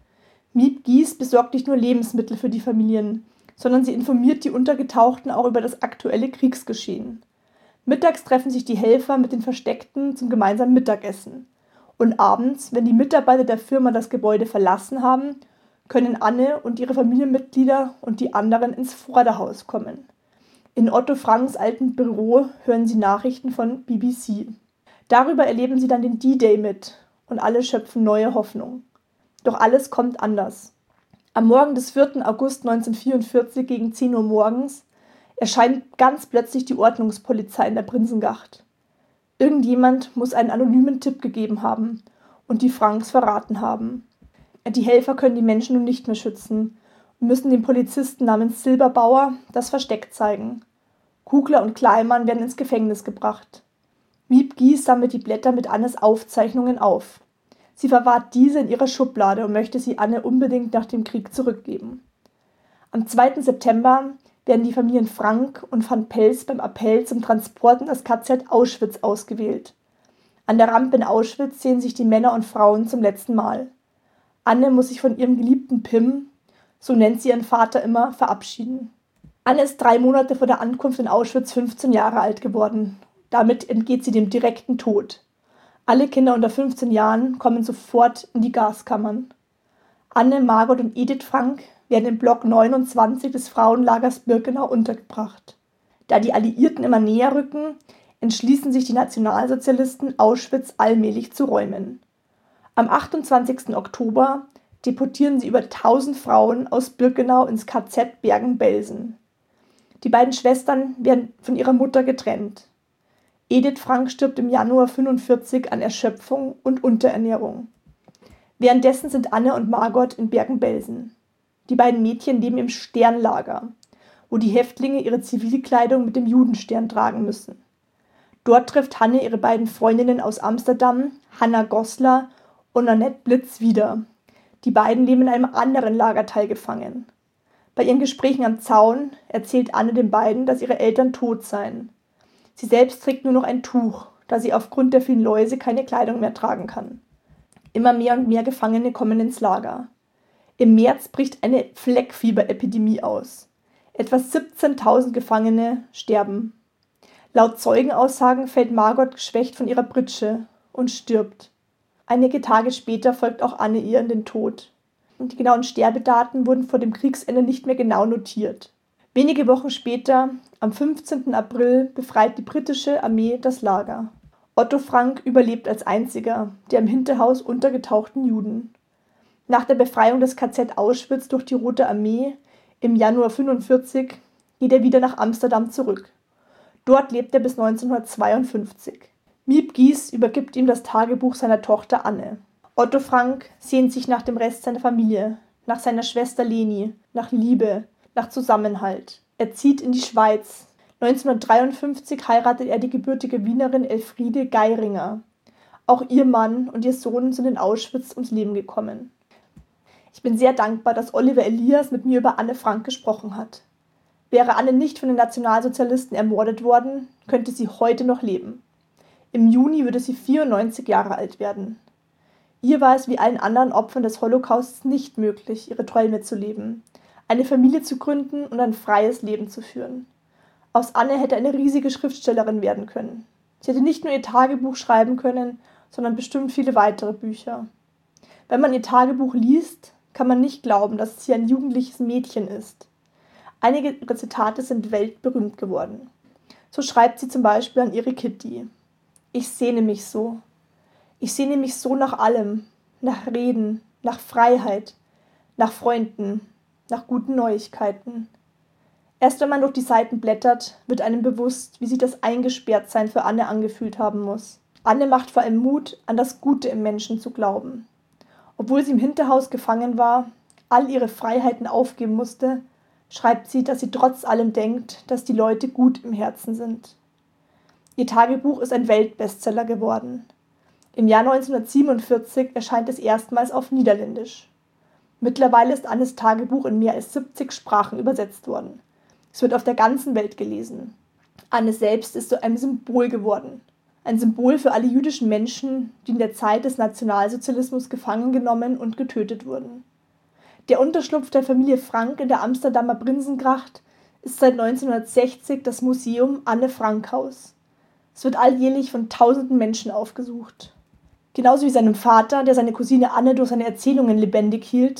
Miep Gies besorgt nicht nur Lebensmittel für die Familien, sondern sie informiert die Untergetauchten auch über das aktuelle Kriegsgeschehen. Mittags treffen sich die Helfer mit den Versteckten zum gemeinsamen Mittagessen. Und abends, wenn die Mitarbeiter der Firma das Gebäude verlassen haben, können Anne und ihre Familienmitglieder und die anderen ins Vorderhaus kommen. In Otto Franks altem Büro hören sie Nachrichten von BBC. Darüber erleben sie dann den D-Day mit und alle schöpfen neue Hoffnung. Doch alles kommt anders. Am Morgen des 4. August 1944 gegen 10 Uhr morgens erscheint ganz plötzlich die Ordnungspolizei in der Prinzengacht. Irgendjemand muss einen anonymen Tipp gegeben haben und die Franks verraten haben. Die Helfer können die Menschen nun nicht mehr schützen und müssen dem Polizisten namens Silberbauer das Versteck zeigen. Kugler und Kleimann werden ins Gefängnis gebracht. Miep Gies sammelt die Blätter mit Annes Aufzeichnungen auf. Sie verwahrt diese in ihrer Schublade und möchte sie Anne unbedingt nach dem Krieg zurückgeben. Am 2. September werden die Familien Frank und van Pels beim Appell zum Transport in das KZ Auschwitz ausgewählt. An der Rampe in Auschwitz sehen sich die Männer und Frauen zum letzten Mal. Anne muss sich von ihrem geliebten Pim, so nennt sie ihren Vater immer, verabschieden. Anne ist 3 Monate vor der Ankunft in Auschwitz 15 Jahre alt geworden. Damit entgeht sie dem direkten Tod. Alle Kinder unter 15 Jahren kommen sofort in die Gaskammern. Anne, Margot und Edith Frank werden im Block 29 des Frauenlagers Birkenau untergebracht. Da die Alliierten immer näher rücken, entschließen sich die Nationalsozialisten, Auschwitz allmählich zu räumen. Am 28. Oktober deportieren sie über 1000 Frauen aus Birkenau ins KZ Bergen-Belsen. Die beiden Schwestern werden von ihrer Mutter getrennt. Edith Frank stirbt im Januar 1945 an Erschöpfung und Unterernährung. Währenddessen sind Anne und Margot in Bergen-Belsen. Die beiden Mädchen leben im Sternlager, wo die Häftlinge ihre Zivilkleidung mit dem Judenstern tragen müssen. Dort trifft Hanne ihre beiden Freundinnen aus Amsterdam, Hanna Goslar und Annette Blitz, wieder. Die beiden leben in einem anderen Lagerteil gefangen. Bei ihren Gesprächen am Zaun erzählt Anne den beiden, dass ihre Eltern tot seien. Sie selbst trägt nur noch ein Tuch, da sie aufgrund der vielen Läuse keine Kleidung mehr tragen kann. Immer mehr und mehr Gefangene kommen ins Lager. Im März bricht eine Fleckfieberepidemie aus. Etwa 17.000 Gefangene sterben. Laut Zeugenaussagen fällt Margot geschwächt von ihrer Pritsche und stirbt. Einige Tage später folgt auch Anne ihr in den Tod. Und die genauen Sterbedaten wurden vor dem Kriegsende nicht mehr genau notiert. Wenige Wochen später, am 15. April, befreit die britische Armee das Lager. Otto Frank überlebt als einziger der im Hinterhaus untergetauchten Juden. Nach der Befreiung des KZ Auschwitz durch die Rote Armee im Januar 1945 geht er wieder nach Amsterdam zurück. Dort lebt er bis 1952. Miep Gies übergibt ihm das Tagebuch seiner Tochter Anne. Otto Frank sehnt sich nach dem Rest seiner Familie, nach seiner Schwester Leni, nach Liebe, nach Zusammenhalt. Er zieht in die Schweiz. 1953 heiratet er die gebürtige Wienerin Elfriede Geiringer. Auch ihr Mann und ihr Sohn sind in Auschwitz ums Leben gekommen. Ich bin sehr dankbar, dass Oliver Elias mit mir über Anne Frank gesprochen hat. Wäre Anne nicht von den Nationalsozialisten ermordet worden, könnte sie heute noch leben. Im Juni würde sie 94 Jahre alt werden. Ihr war es wie allen anderen Opfern des Holocausts nicht möglich, ihre Träume zu leben, eine Familie zu gründen und ein freies Leben zu führen. Aus Anne hätte eine riesige Schriftstellerin werden können. Sie hätte nicht nur ihr Tagebuch schreiben können, sondern bestimmt viele weitere Bücher. Wenn man ihr Tagebuch liest, kann man nicht glauben, dass es hier ein jugendliches Mädchen ist. Einige ihrer Zitate sind weltberühmt geworden. So schreibt sie zum Beispiel an ihre Kitty: Ich sehne mich so. Ich sehne mich so nach allem, nach Reden, nach Freiheit, nach Freunden, nach guten Neuigkeiten. Erst wenn man durch die Seiten blättert, wird einem bewusst, wie sich das Eingesperrtsein für Anne angefühlt haben muss. Anne macht vor allem Mut, an das Gute im Menschen zu glauben. Obwohl sie im Hinterhaus gefangen war, all ihre Freiheiten aufgeben musste, schreibt sie, dass sie trotz allem denkt, dass die Leute gut im Herzen sind. Ihr Tagebuch ist ein Weltbestseller geworden. Im Jahr 1947 erscheint es erstmals auf Niederländisch. Mittlerweile ist Annes Tagebuch in mehr als 70 Sprachen übersetzt worden. Es wird auf der ganzen Welt gelesen. Anne selbst ist zu einem Symbol geworden. Ein Symbol für alle jüdischen Menschen, die in der Zeit des Nationalsozialismus gefangen genommen und getötet wurden. Der Unterschlupf der Familie Frank in der Amsterdamer Prinsengracht ist seit 1960 das Museum Anne Frank Haus. Es wird alljährlich von tausenden Menschen aufgesucht. Genauso wie seinem Vater, der seine Cousine Anne durch seine Erzählungen lebendig hielt,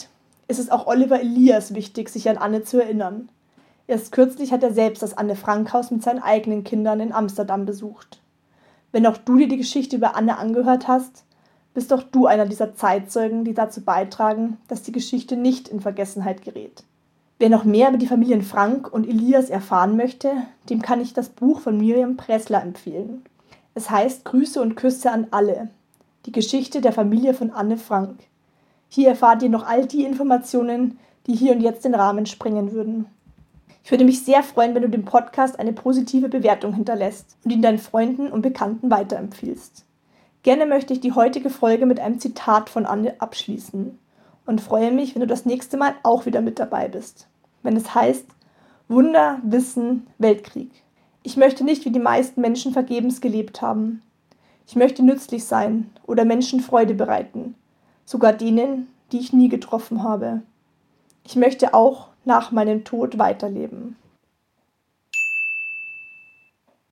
ist es auch Oliver Elias wichtig, sich an Anne zu erinnern. Erst kürzlich hat er selbst das Anne-Frank-Haus mit seinen eigenen Kindern in Amsterdam besucht. Wenn auch du dir die Geschichte über Anne angehört hast, bist auch du einer dieser Zeitzeugen, die dazu beitragen, dass die Geschichte nicht in Vergessenheit gerät. Wer noch mehr über die Familien Frank und Elias erfahren möchte, dem kann ich das Buch von Miriam Pressler empfehlen. Es heißt Grüße und Küsse an alle. Die Geschichte der Familie von Anne Frank. Hier erfahrt ihr noch all die Informationen, die hier und jetzt den Rahmen sprengen würden. Ich würde mich sehr freuen, wenn du dem Podcast eine positive Bewertung hinterlässt und ihn deinen Freunden und Bekannten weiterempfiehlst. Gerne möchte ich die heutige Folge mit einem Zitat von Anne abschließen und freue mich, wenn du das nächste Mal auch wieder mit dabei bist. Wenn es heißt, Wunder, Wissen, Weltkrieg. Ich möchte nicht wie die meisten Menschen vergebens gelebt haben. Ich möchte nützlich sein oder Menschen Freude bereiten, sogar denen, die ich nie getroffen habe. Ich möchte auch nach meinem Tod weiterleben.